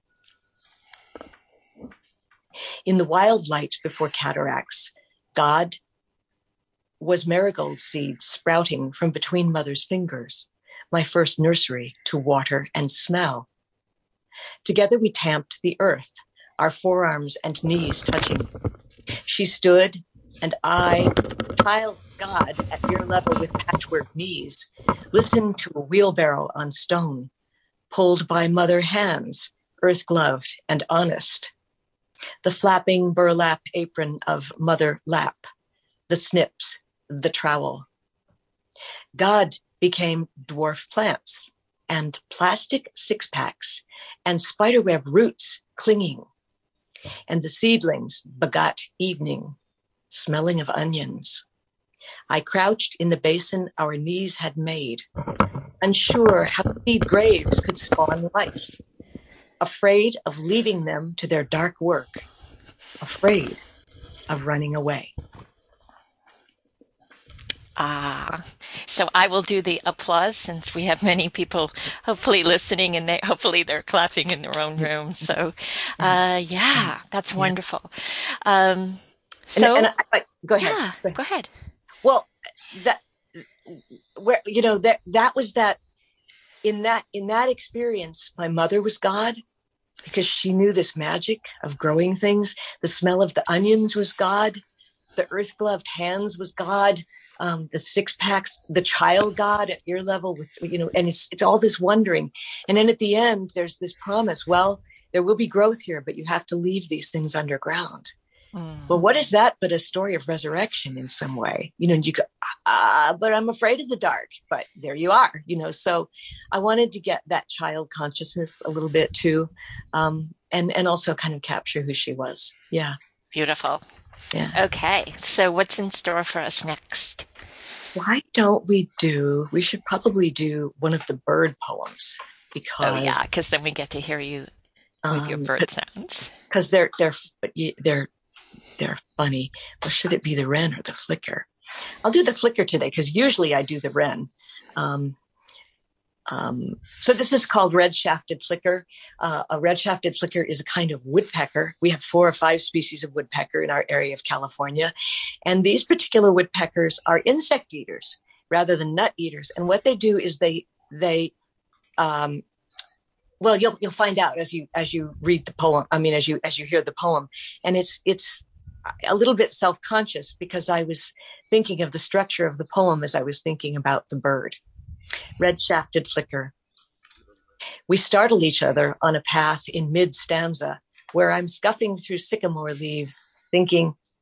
Speaker 5: In the wild light before cataracts, God was marigold seeds sprouting from between mother's fingers, my first nursery to water and smell. Together we tamped the earth, our forearms and knees touching. She stood, and I, child God at ear level with patchwork knees, listened to a wheelbarrow on stone, pulled by mother hands, earth-gloved and honest. The flapping burlap apron of mother lap, the snips, the trowel. God became dwarf plants and plastic six-packs and spiderweb roots clinging. And the seedlings begot evening, smelling of onions. I crouched in the basin our knees had made, unsure how seed graves could spawn life, afraid of leaving them to their dark work, afraid of running away.
Speaker 4: Ah, so I will do the applause since we have many people hopefully listening, and they, hopefully they're clapping in their own room. So, uh, yeah, that's wonderful. Um, so,
Speaker 5: and, and I, I, go ahead.
Speaker 4: Yeah,
Speaker 5: go ahead.
Speaker 4: Go ahead.
Speaker 5: Well, that where you know that that was that in that in that experience, my mother was God, because she knew this magic of growing things. The smell of the onions was God. The earth-gloved hands was God. Um, the six packs, the child God at ear level with, you know, and it's, it's all this wondering. And then at the end, there's this promise. Well, there will be growth here, but you have to leave these things underground. Mm. Well, what is that but a story of resurrection in some way? You know, and you go, ah, but I'm afraid of the dark, but there you are, you know. So I wanted to get that child consciousness a little bit too. Um, and, and also kind of capture who she was. Yeah.
Speaker 4: Beautiful.
Speaker 5: Yeah.
Speaker 4: Okay. So what's in store for us next?
Speaker 5: Why don't we do, we should probably do one of the bird poems, because.
Speaker 4: Oh yeah. Cause then we get to hear you with um, your bird sounds.
Speaker 5: Cause they're, they're, they're, they're funny. Or should it be the wren or the flicker? I'll do the flicker today, because usually I do the wren. Um, Um, so this is called red-shafted flicker. Uh, a red-shafted flicker is a kind of woodpecker. We have four or five species of woodpecker in our area of California. And these particular woodpeckers are insect eaters rather than nut eaters. And what they do is they, they, um, well, you'll, you'll find out as you, as you read the poem. I mean, as you, as you hear the poem. And it's, it's a little bit self-conscious, because I was thinking of the structure of the poem as I was thinking about the bird. Red-shafted flicker. We startle each other on a path in mid-stanza where I'm scuffing through sycamore leaves, thinking,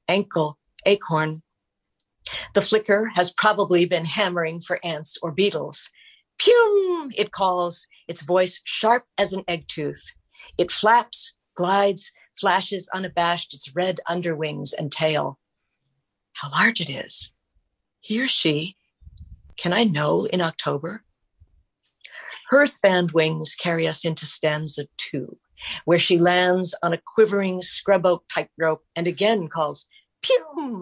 Speaker 5: ankle, acorn. The flicker has probably been hammering for ants or beetles. Pum, it calls, its voice sharp as an egg tooth. It flaps, glides, flashes unabashed its red underwings and tail. How large it is. He or she, can I know in October? Her spanned wings carry us into stanza two, where she lands on a quivering scrub oak tightrope and again calls, Pum!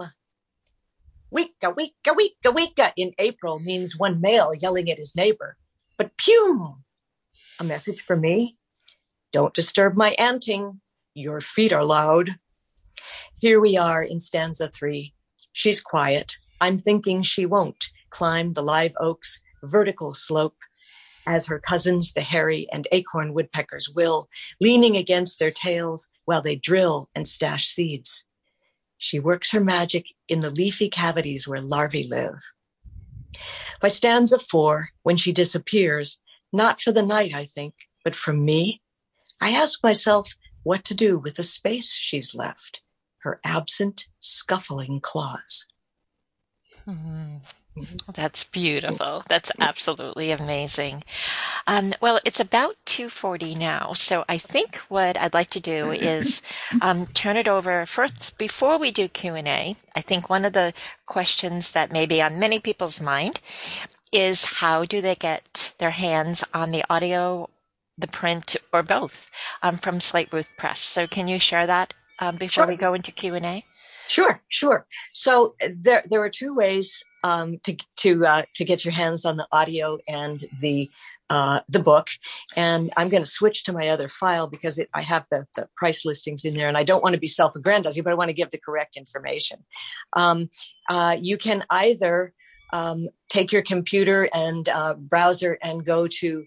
Speaker 5: Wika, wika, wika, wika in April means one male yelling at his neighbor. But Pum! A message for me? Don't disturb my anting. Your feet are loud. Here we are in stanza three. She's quiet. I'm thinking she won't climb the live oak's vertical slope as her cousins, the hairy and acorn woodpeckers will, leaning against their tails while they drill and stash seeds. She works her magic in the leafy cavities where larvae live. By stanza four, when she disappears, not for the night, I think, but from me, I ask myself what to do with the space she's left, her absent, scuffling claws.
Speaker 4: Mm-hmm. That's beautiful. That's absolutely amazing. Um, well, it's about two forty now, so I think what I'd like to do is um, turn it over first. Before we do Q and A, I think one of the questions that may be on many people's mind is how do they get their hands on the audio, the print, or both um, from Slate Ruth Press? So can you share that um, before
Speaker 5: Sure.
Speaker 4: we go into Q and A?
Speaker 5: Sure, sure. So there, there are two ways um, to to uh, to get your hands on the audio and the uh, the book. And I'm going to switch to my other file because it, I have the, the price listings in there, and I don't want to be self-aggrandizing, but I want to give the correct information. Um, uh, you can either um, take your computer and uh, browser and go to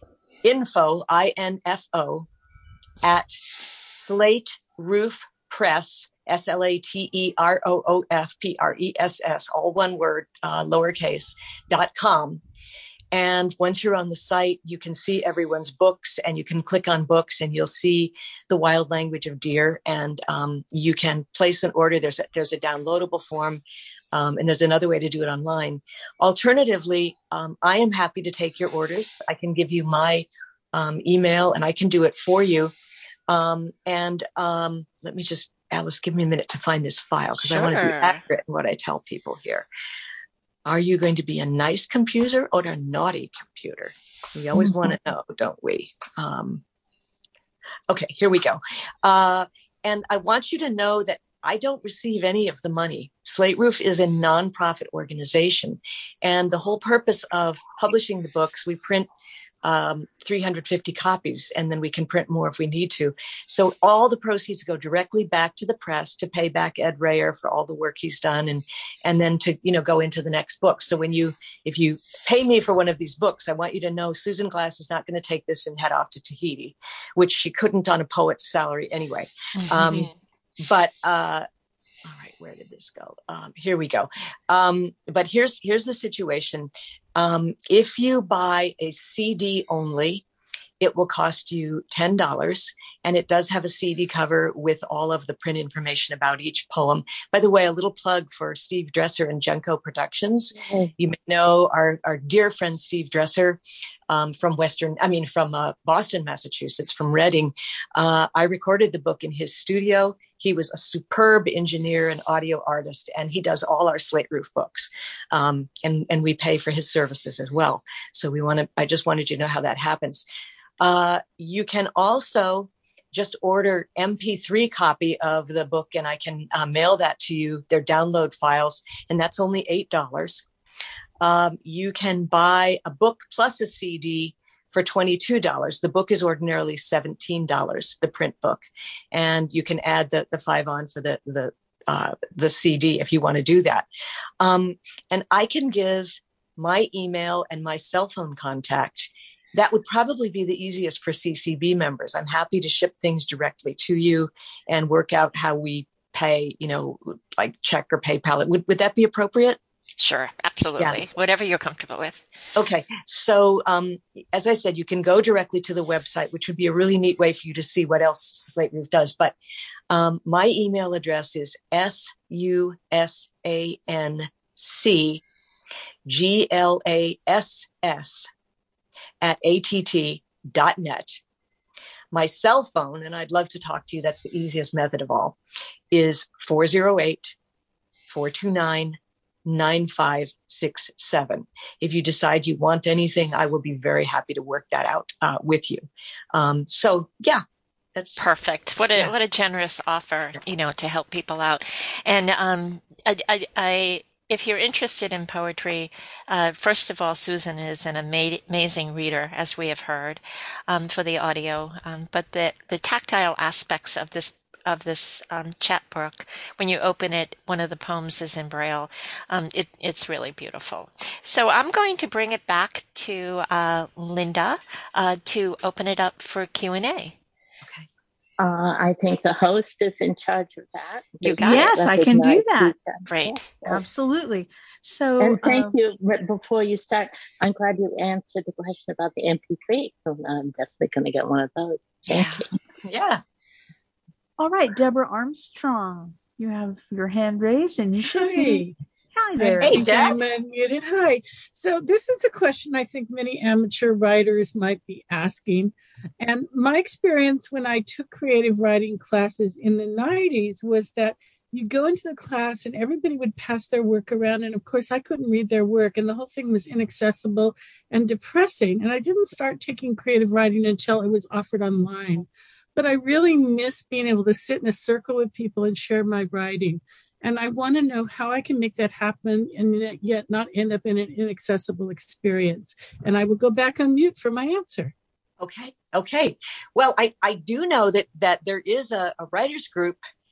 Speaker 5: info, I N F O, at Slate Roof Press, S L A T E R O O F P R E S S, all one word, uh, lowercase, dot com. And once you're on the site, you can see everyone's books, and you can click on books and you'll see The Wild Language of Deer, and um, you can place an order. There's a, there's a downloadable form, um, and there's another way to do it online. Alternatively, um, I am happy to take your orders. I can give you my um, email and I can do it for you. Um, and um, let me just, Alice, give me a minute to find this file because sure. I want to be accurate in what I tell people here. Are you going to be a nice computer or a naughty computer? We always mm-hmm. want to know, don't we? Um, okay, here we go. Uh, and I want you to know that I don't receive any of the money. Slate Roof is a nonprofit organization. And the whole purpose of publishing the books, we print um, three hundred fifty copies, and then we can print more if we need to. So all the proceeds go directly back to the press to pay back Ed Rayer for all the work he's done, and and then to, you know, go into the next book. So when you, if you pay me for one of these books, I want you to know Susan Glass is not going to take this and head off to Tahiti, which she couldn't on a poet's salary anyway. Mm-hmm. Um, but, uh, all right, where did this go? Um, here we go. Um, but here's, here's the situation. Um, if you buy a C D only, it will cost you ten dollars, and it does have a C D cover with all of the print information about each poem. By the way, a little plug for Steve Dresser and Junko Productions. Mm-hmm. You may know our, our dear friend Steve Dresser um, from Western, I mean, from uh, Boston, Massachusetts, from Reading. Uh, I recorded the book in his studio. He was a superb engineer and audio artist, and he does all our Slate Roof books. Um, and, and we pay for his services as well. So we want to, I just wanted you to know how that happens. Uh, you can also just order M P three copy of the book, and I can uh, mail that to you. They're download files, and that's only eight dollars. Um, you can buy a book plus a C D for twenty-two dollars. The book is ordinarily seventeen dollars, the print book. And you can add the, the five on for the, the, uh, the C D if you want to do that. Um, and I can give my email and my cell phone contact. That would probably be the easiest for C C B members. I'm happy to ship things directly to you and work out how we pay, you know, like check or PayPal. Would, would that be appropriate?
Speaker 4: Sure, absolutely.
Speaker 5: Yeah.
Speaker 4: Whatever you're comfortable with.
Speaker 5: Okay. So, um, as I said, you can go directly to the website, which would be a really neat way for you to see what else Slate Roof does. But um, my email address is S U S A N C G L A S S at A T T dot net. My cell phone, and I'd love to talk to you, that's the easiest method of all, is four oh eight, four two nine, nine five six seven. If you decide you want anything, I will be very happy to work that out uh, with you. Um, so yeah, that's
Speaker 4: perfect. What a
Speaker 5: yeah.
Speaker 4: what a generous offer, you know, to help people out. And um, I, I, I if you're interested in poetry, uh, first of all, Susan is an ama- amazing reader, as we have heard, um, for the audio. Um, but the the tactile aspects of this of this um, chapbook, when you open it, one of the poems is in Braille. Um, it, it's really beautiful. So I'm going to bring it back to uh, Linda uh, to open it up for Q and A.
Speaker 5: Okay.
Speaker 1: Uh, I think the host is in charge of that.
Speaker 4: You got
Speaker 6: yes,
Speaker 4: it.
Speaker 6: I can do that.
Speaker 4: Great.
Speaker 1: Yeah.
Speaker 6: Absolutely. So,
Speaker 1: and thank
Speaker 6: um,
Speaker 1: you. Before you start, I'm glad you answered the question about the M P three. So I'm definitely going to get one of those. Thank
Speaker 5: Yeah.
Speaker 1: you.
Speaker 5: Yeah.
Speaker 6: All right, Deborah Armstrong, you have your hand raised and you should
Speaker 7: Hi.
Speaker 6: be. Hi there.
Speaker 5: Hey,
Speaker 7: I think
Speaker 5: Deb.
Speaker 7: I'm unmuted. Hi. So this is a question I think many amateur writers might be asking. And my experience when I took creative writing classes in the nineties was that you go into the class and everybody would pass their work around. And of course, I couldn't read their work. And the whole thing was inaccessible and depressing. And I didn't start taking creative writing until it was offered online. But I really miss being able to sit in a circle with people and share my writing. And I want to know how I can make that happen and yet not end up in an inaccessible experience. And I will go back on mute for my answer.
Speaker 5: Okay. Okay. Well, I, I do know that that there is a, a writers group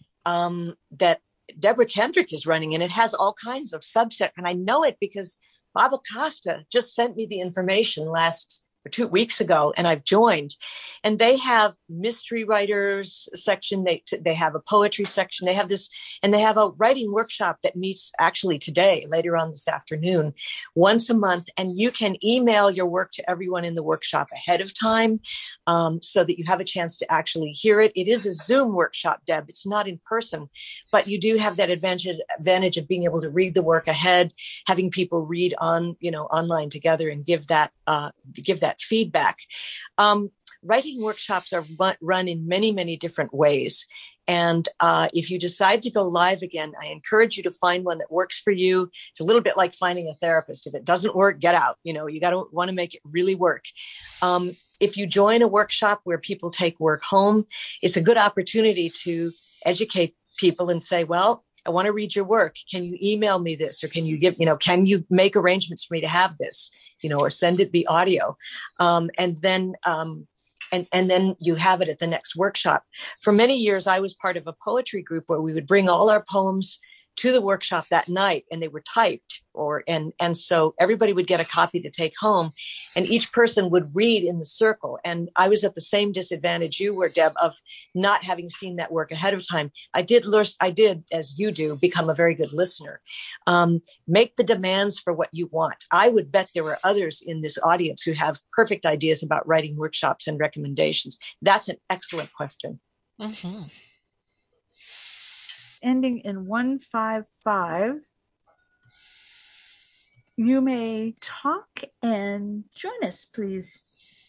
Speaker 5: um, that Deborah Kendrick is running, and it has all kinds of subset. And I know it because Bob Acosta just sent me the information last or two weeks ago, and I've joined. And they have mystery writers section. They they have a poetry section. They have this, and they have a writing workshop that meets actually today, later on this afternoon, once a month. And you can email your work to everyone in the workshop ahead of time, um, so that you have a chance to actually hear it. It is a Zoom workshop, Deb. It's not in person, but you do have that advantage advantage of being able to read the work ahead, having people read on, you know, online together and give that uh, give that feedback. Um, writing workshops are run in many, many different ways. And uh, if you decide to go live again, I encourage you to find one that works for you. It's a little bit like finding a therapist. If it doesn't work, get out. You know, you got to want to make it really work. Um, if you join a workshop where people take work home, it's a good opportunity to educate people and say, well, I want to read your work. Can you email me this? Or can you give, you know, can you make arrangements for me to have this? You know, or send it be audio. Um, and then, um, and, and then you have it at the next workshop. For many years, I was part of a poetry group where we would bring all our poems to the workshop that night, and they were typed, or and and so everybody would get a copy to take home, and each person would read in the circle. And I was at the same disadvantage you were, Deb, of not having seen that work ahead of time. I did learn, I did, as you do, become a very good listener. Um, make the demands for what you want. I would bet there are others in this audience who have perfect ideas about writing workshops and recommendations. That's an excellent question.
Speaker 4: Mm-hmm.
Speaker 6: Ending in one five five. You may talk and join us, please.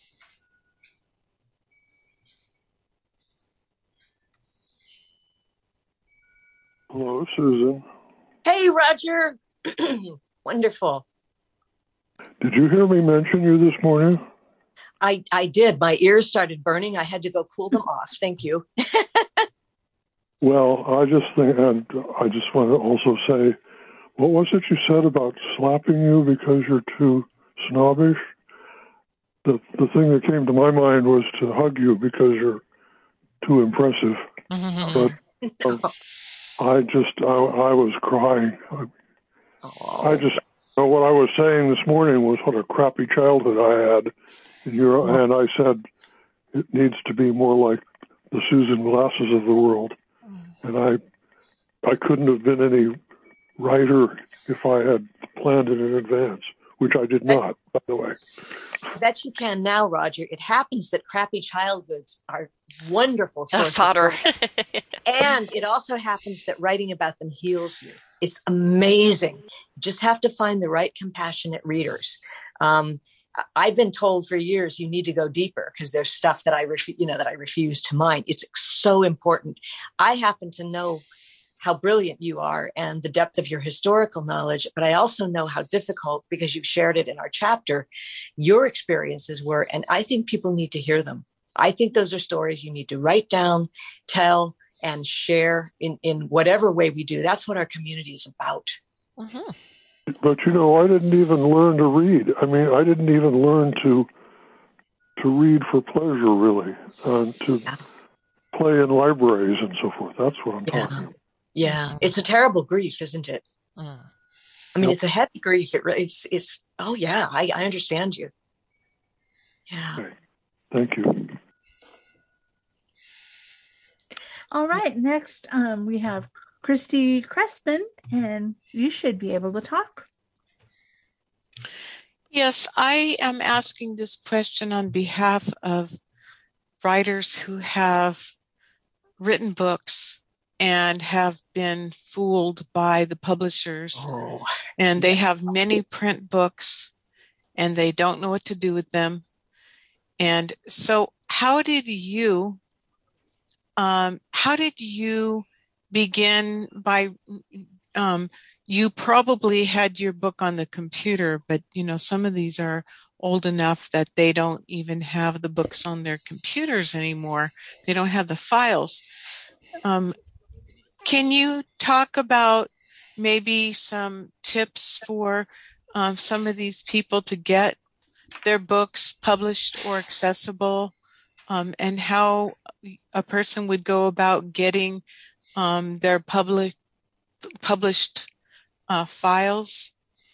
Speaker 8: Hello, Susan.
Speaker 5: Hey, Roger. Wonderful.
Speaker 8: Did you hear me mention you this morning?
Speaker 5: I, I did. My ears started burning. I had to go cool them off. Thank you.
Speaker 8: Well, I just think, and I just want to also say, what was it you said about slapping you because you're too snobbish? The the thing that came to my mind was to hug you because you're too impressive. But um, I just, I, I was crying. I, I just, you know, what I was saying this morning was what a crappy childhood I had. And, you're, and I said, it needs to be more like the Susan Glasses of the world. And I I couldn't have been any writer if I had planned it in advance, which I did not, by the way.
Speaker 5: I bet you can now, Roger. It happens that crappy childhoods are wonderful sources.
Speaker 4: Fodder.
Speaker 5: And it also happens that writing about them heals you. It's amazing. You just have to find the right compassionate readers. Um, I've been told for years you need to go deeper because there's stuff that I, ref- you know, that I refuse to mind. It's so important. I happen to know how brilliant you are and the depth of your historical knowledge, but I also know how difficult, because you've shared it in our chapter, your experiences were, and I think people need to hear them. I think those are stories you need to write down, tell, and share in, in whatever way we do. That's what our community is about.
Speaker 4: Mm-hmm.
Speaker 8: But, you know, I didn't even learn to read. I mean, I didn't even learn to to read for pleasure, really, uh, to
Speaker 5: Yeah.
Speaker 8: play in libraries and so forth. That's what I'm
Speaker 5: Yeah.
Speaker 8: talking about.
Speaker 5: Yeah. It's a terrible grief, isn't it?
Speaker 4: Mm.
Speaker 5: I mean,
Speaker 8: Yep.
Speaker 5: it's a heavy grief. It really, it's, it's, oh yeah, I, I understand you. Yeah.
Speaker 8: Okay. Thank you.
Speaker 6: All right. Next, um, we have Christy Crespin, and you should be able to talk.
Speaker 9: Yes, I am asking this question on behalf of writers who have written books and have been fooled by the publishers.
Speaker 5: Oh.
Speaker 9: And they have many print books and they don't know what to do with them. And so how did you, um, how did you begin by, um, you probably had your book on the computer, but you know, some of these are old enough that they don't even have the books on their computers anymore. They don't have the files. Um, can you talk about maybe some tips for um, some of these people to get their books published or accessible, um, and how a person would go about getting um, their public published uh, files?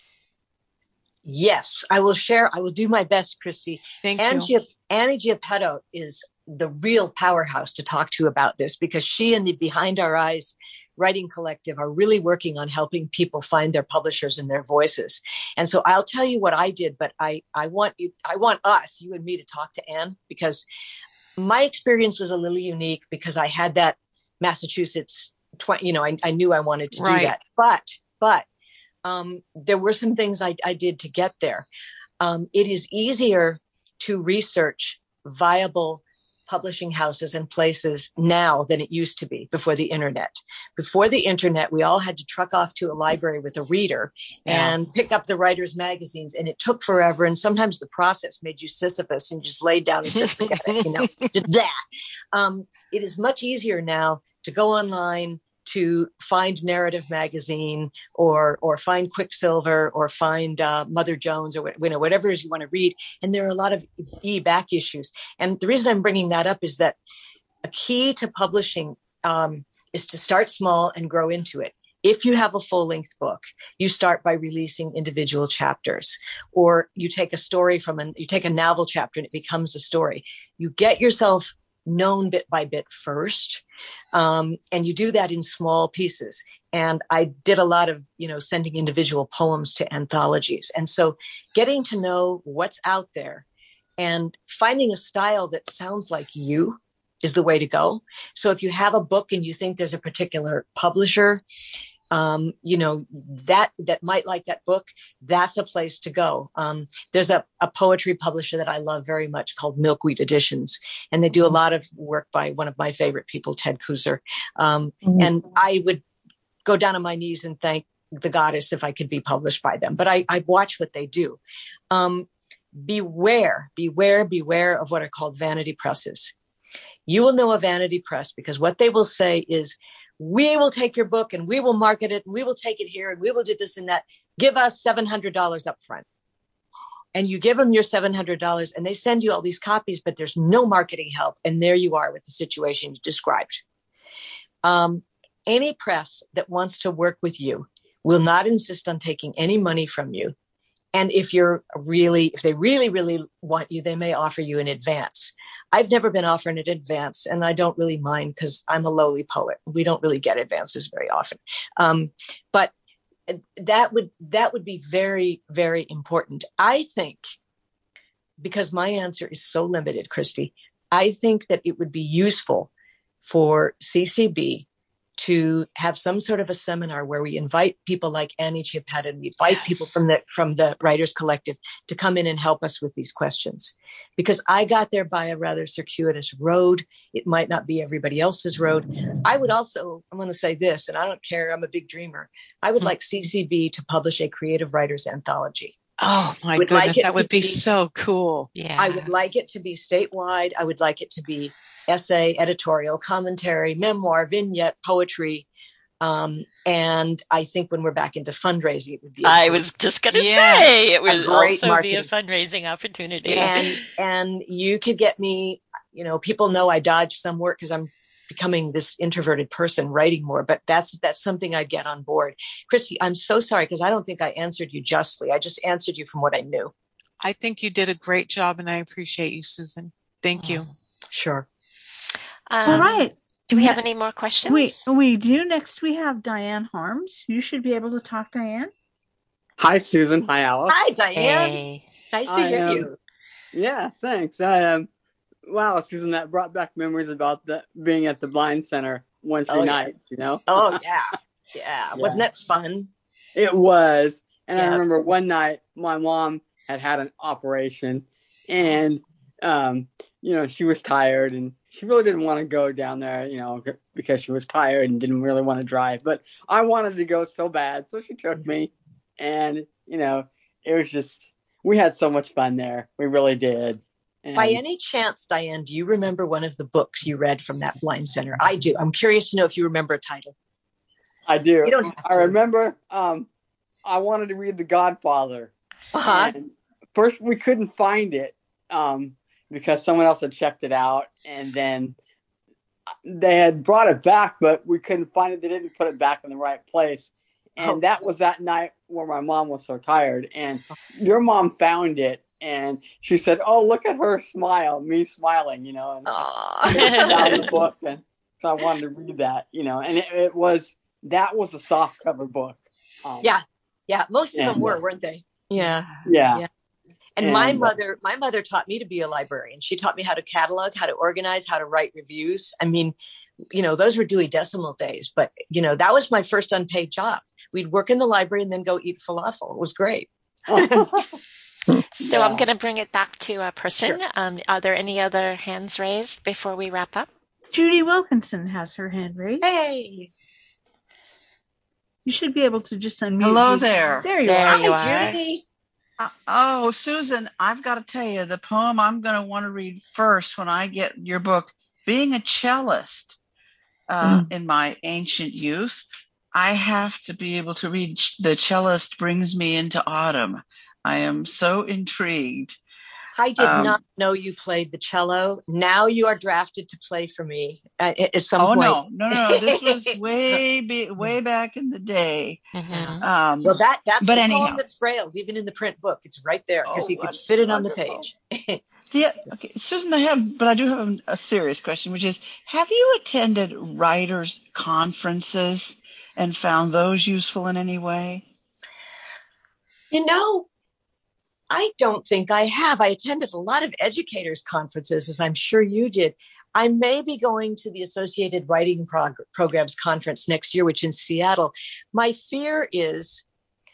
Speaker 5: Yes, I will share. I will do my best, Christy.
Speaker 9: Thank
Speaker 5: Angie,
Speaker 9: you.
Speaker 5: Annie Giappetto is the real powerhouse to talk to about this, because she and the Behind Our Eyes Writing Collective are really working on helping people find their publishers and their voices. And so I'll tell you what I did, but I, I want you, I want us, you and me, to talk to Anne, because my experience was a little unique because I had that Massachusetts, tw- you know, I, I knew I wanted to
Speaker 9: Right.
Speaker 5: do that, but, but um, there were some things I, I did to get there. Um, it is easier to research viable publishing houses and places now than it used to be before the internet. Before the internet, we all had to truck off to a library with a reader
Speaker 4: Yeah.
Speaker 5: and pick up the writers' magazines, and it took forever. And sometimes the process made you Sisyphus and just laid down and said, forget it, you know, did that. Um, it is much easier now to go online, to find Narrative Magazine or or find Quicksilver or find uh, Mother Jones or you know whatever it is you want to read. And there are a lot of e-back issues. And the reason I'm bringing that up is that a key to publishing um, is to start small and grow into it. If you have a full-length book, you start by releasing individual chapters, or you take a story from an you take a novel chapter and it becomes a story. You get yourself known bit by bit first. Um, and you do that in small pieces. And I did a lot of, you know, sending individual poems to anthologies. And so getting to know what's out there and finding a style that sounds like you is the way to go. So if you have a book and you think there's a particular publisher, Um, you know, that, that might like that book, that's a place to go. Um, there's a, a poetry publisher that I love very much called Milkweed Editions, and they do a lot of work by one of my favorite people, Ted Kuzer. Um,
Speaker 1: Mhm.
Speaker 5: and I would go down on my knees and thank the goddess if I could be published by them, but I, I watch what they do. Um, beware, beware, beware of what are called vanity presses. You will know a vanity press because what they will say is, we will take your book and we will market it and we will take it here and we will do this and that. Give us seven hundred dollars up front. And you give them your seven hundred dollars and they send you all these copies, but there's no marketing help. And there you are with the situation you described. Um, any press that wants to work with you will not insist on taking any money from you. And if you're really, if they really, really want you, they may offer you in advance. I've never been offered an advance, and I don't really mind because I'm a lowly poet. We don't really get advances very often. Um, but that would that would be very, very important. I think, because my answer is so limited, Christy, I think that it would be useful for C C B to have some sort of a seminar where we invite people like Annie Chiapetta and we invite yes. people from the from the Writers Collective to come in and help us with these questions. Because I got there by a rather circuitous road. It might not be everybody else's road. I would also, I'm going to say this, and I don't care, I'm a big dreamer. I would like C C B to publish a creative writers anthology.
Speaker 9: Oh my goodness, like that would be, be so cool.
Speaker 5: Yeah. I would like it to be statewide. I would like it to be essay, editorial, commentary, memoir, vignette, poetry. Um, and I think when we're back into fundraising, it would be.
Speaker 4: I was just going to yeah, say it would also marketing. be a fundraising opportunity.
Speaker 5: And and you could get me, you know, people know I dodge some work because I'm becoming this introverted person writing more, but that's that's something I'd get on board. Christy, I'm so sorry because I don't think I answered you justly. I just answered you from what I knew.
Speaker 9: I think you did a great job and I appreciate you, Susan. Thank you.
Speaker 5: Sure.
Speaker 4: Um,
Speaker 6: All right.
Speaker 4: Do we have any more questions?
Speaker 6: We, we do. Next, we have Diane Harms. You should be able to talk, Diane.
Speaker 10: Hi, Susan. Hi, Alice.
Speaker 5: Hi, Diane.
Speaker 4: Hey.
Speaker 5: Nice to
Speaker 10: I,
Speaker 5: hear
Speaker 10: um,
Speaker 5: you.
Speaker 10: Yeah, thanks. I um, Wow, Susan, that brought back memories about the, being at the Blind Center Wednesday
Speaker 5: oh,
Speaker 10: night,
Speaker 5: yeah.
Speaker 10: you know?
Speaker 5: Oh, yeah. yeah. Yeah. Wasn't that fun?
Speaker 10: It was. And
Speaker 5: yeah.
Speaker 10: I remember one night my mom had had an operation and, um, you know, she was tired and she really didn't want to go down there, you know, because she was tired and didn't really want to drive. But I wanted to go so bad. So she took me and, you know, it was just, we had so much fun there. We really did. And
Speaker 5: by any chance, Diane, do you remember one of the books you read from that Blind Center? I do. I'm curious to know if you remember a title.
Speaker 10: I do. You don't I remember um, I wanted to read The Godfather.
Speaker 5: Uh-huh.
Speaker 10: And first, we couldn't find it um, because someone else had checked it out. And then they had brought it back, but we couldn't find it. They didn't put it back in the right place. And oh. that was that night where my mom was so tired. And your mom found it. And she said, "Oh, look at her smile, me smiling, you know." And down the book, and so I wanted to read that, you know. And it, it was that was a soft cover book.
Speaker 5: Um, yeah, yeah. Most of and, them were, weren't they? Yeah,
Speaker 10: yeah.
Speaker 5: yeah. And, and my mother, my mother taught me to be a librarian. She taught me how to catalog, how to organize, how to write reviews. I mean, you know, those were Dewey Decimal days. But you know, that was my first unpaid job. We'd work in the library and then go eat falafel. It was great.
Speaker 4: So yeah. I'm going to bring it back to a person. Sure. Um, are there any other hands raised before we wrap up?
Speaker 6: Judy Wilkinson has her hand raised.
Speaker 5: Hey.
Speaker 6: You should be able to just unmute.
Speaker 11: Hello
Speaker 6: Judy.
Speaker 11: there.
Speaker 6: There you
Speaker 4: there
Speaker 6: are.
Speaker 4: You
Speaker 5: Hi,
Speaker 4: are.
Speaker 5: Judy.
Speaker 11: Uh, oh, Susan, I've got to tell you, the poem I'm going to want to read first when I get your book, Being a Cellist uh, mm. in my ancient youth, I have to be able to read The Cellist Brings Me into Autumn. I am so intrigued.
Speaker 5: I did
Speaker 11: um,
Speaker 5: not know you played the cello. Now you are drafted to play for me at, at some
Speaker 11: oh,
Speaker 5: point.
Speaker 11: Oh, no, no, no. This was way be, way back in the day.
Speaker 4: Mm-hmm.
Speaker 11: Um,
Speaker 5: well, that that's
Speaker 11: but
Speaker 5: the
Speaker 11: anyhow.
Speaker 5: poem that's brailled, even in the print book. It's right there because
Speaker 11: oh,
Speaker 5: he could fit it on
Speaker 11: wonderful.
Speaker 5: the page.
Speaker 11: Yeah, okay. Susan, I have, but I do have a, a serious question, which is, have you attended writers' conferences and found those useful in any way?
Speaker 5: You know, I don't think I have. I attended a lot of educators' conferences, as I'm sure you did. I may be going to the Associated Writing Prog- Programs Conference next year, which is in Seattle. My fear is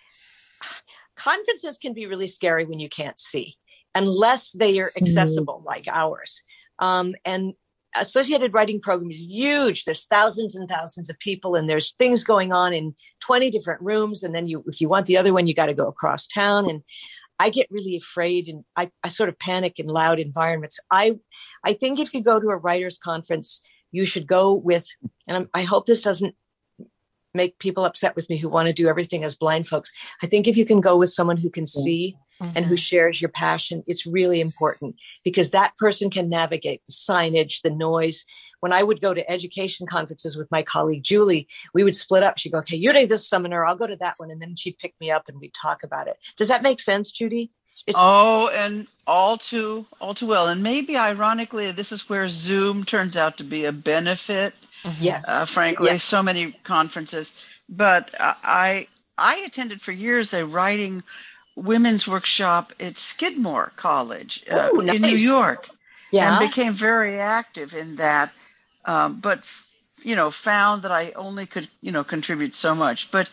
Speaker 5: conferences can be really scary when you can't see, unless they are accessible mm. like ours. Um, and Associated Writing Program is huge. There's thousands and thousands of people, and there's things going on in twenty different rooms. And then you, if you want the other one, you got to go across town. And I get really afraid and I, I sort of panic in loud environments. I, I think if you go to a writer's conference, you should go with, and I'm, I hope this doesn't make people upset with me who want to do everything as blind folks. I think if you can go with someone who can see mm-hmm. and who shares your passion, it's really important because that person can navigate the signage, the noise. When I would go to education conferences with my colleague, Julie, we would split up. She'd go, okay, you do this seminar, I'll go to that one. And then she'd pick me up and we'd talk about it. Does that make sense, Judy? It's-
Speaker 11: oh, and all too, all too well. And maybe ironically, this is where Zoom turns out to be a benefit.
Speaker 5: Yes.
Speaker 11: Uh, frankly,
Speaker 5: yes.
Speaker 11: so many conferences, but uh, I, I attended for years a writing women's workshop at Skidmore College uh,
Speaker 5: Ooh,
Speaker 11: in New
Speaker 5: nice.
Speaker 11: York,
Speaker 5: Yeah.
Speaker 11: and became very active in that. Um, but you know, found that I only could you know contribute so much. But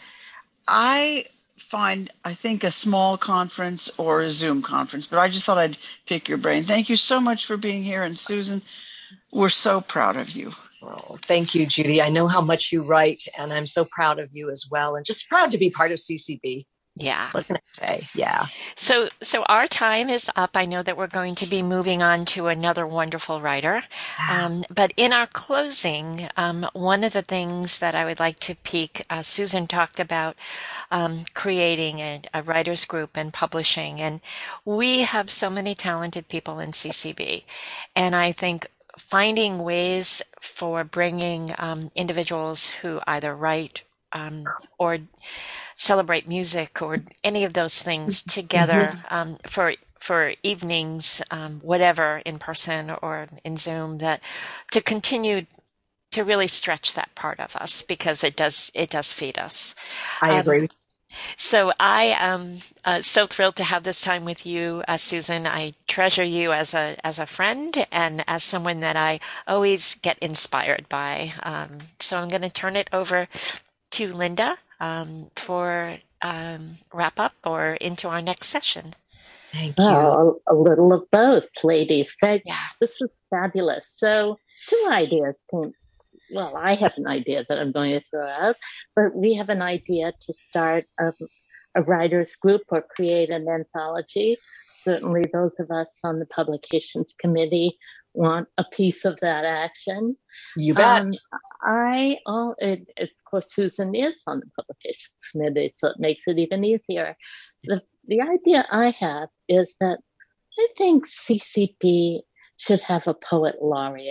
Speaker 11: I find I think a small conference or a Zoom conference. But I just thought I'd pick your brain. Thank you so much for being here, and Susan, we're so proud of you.
Speaker 5: Oh, thank you, Judy. I know how much you write, and I'm so proud of you as well, and just proud to be part of C C B.
Speaker 4: Yeah.
Speaker 5: What can I say? Yeah.
Speaker 4: So, so our time is up. I know that we're going to be moving on to another wonderful writer. Um, but in our closing, um, one of the things that I would like to peek, uh, Susan talked about um, creating a, a writers group and publishing. And we have so many talented people in C C B. And I think finding ways for bringing um, individuals who either write um, or celebrate music or any of those things together um, for for evenings, um, whatever, in person or in Zoom, that to continue to really stretch that part of us, because it does it does feed us.
Speaker 5: I
Speaker 4: Um,
Speaker 5: agree.
Speaker 4: So I am uh, so thrilled to have this time with you, uh, Susan. I treasure you as a as a friend and as someone that I always get inspired by. Um, so I'm going to turn it over to Linda um, for um, wrap up or into our next session.
Speaker 5: Thank you.
Speaker 1: Oh, a, a little of both, ladies. That,
Speaker 4: Yeah.
Speaker 1: This was fabulous. So two ideas came. Well, I have an idea that I'm going to throw out, but we have an idea to start a, a writers group or create an anthology. Certainly those of us on the publications committee want a piece of that action.
Speaker 5: You bet.
Speaker 1: Um, I, oh, it, of course, Susan is on the publications committee, so it makes it even easier. The, the idea I have is that I think C C B should have a poet laureate.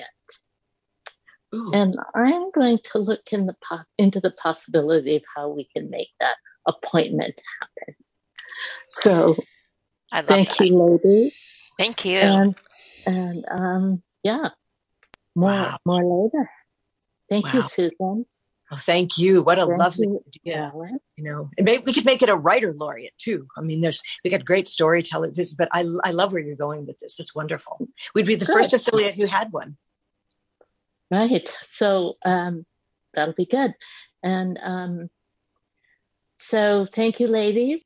Speaker 5: Ooh.
Speaker 1: And I'm going to look in the po- into the possibility of how we can make that appointment happen. So
Speaker 4: I love
Speaker 1: thank
Speaker 4: that.
Speaker 1: you, ladies.
Speaker 4: Thank you.
Speaker 1: And, and um, yeah, more,
Speaker 5: Wow.
Speaker 1: more later. Thank
Speaker 5: Wow.
Speaker 1: you, Susan.
Speaker 5: Well, thank you. What a
Speaker 1: Thank
Speaker 5: lovely
Speaker 1: you,
Speaker 5: idea.
Speaker 1: Ellen.
Speaker 5: You know, and maybe we could make it a writer laureate too. I mean, there's we got great storytellers, this- but I I love where you're going with this. It's wonderful. We'd be the
Speaker 1: Good.
Speaker 5: first affiliate who had one.
Speaker 1: Right. So um, that'll be good. And um, so thank you, ladies.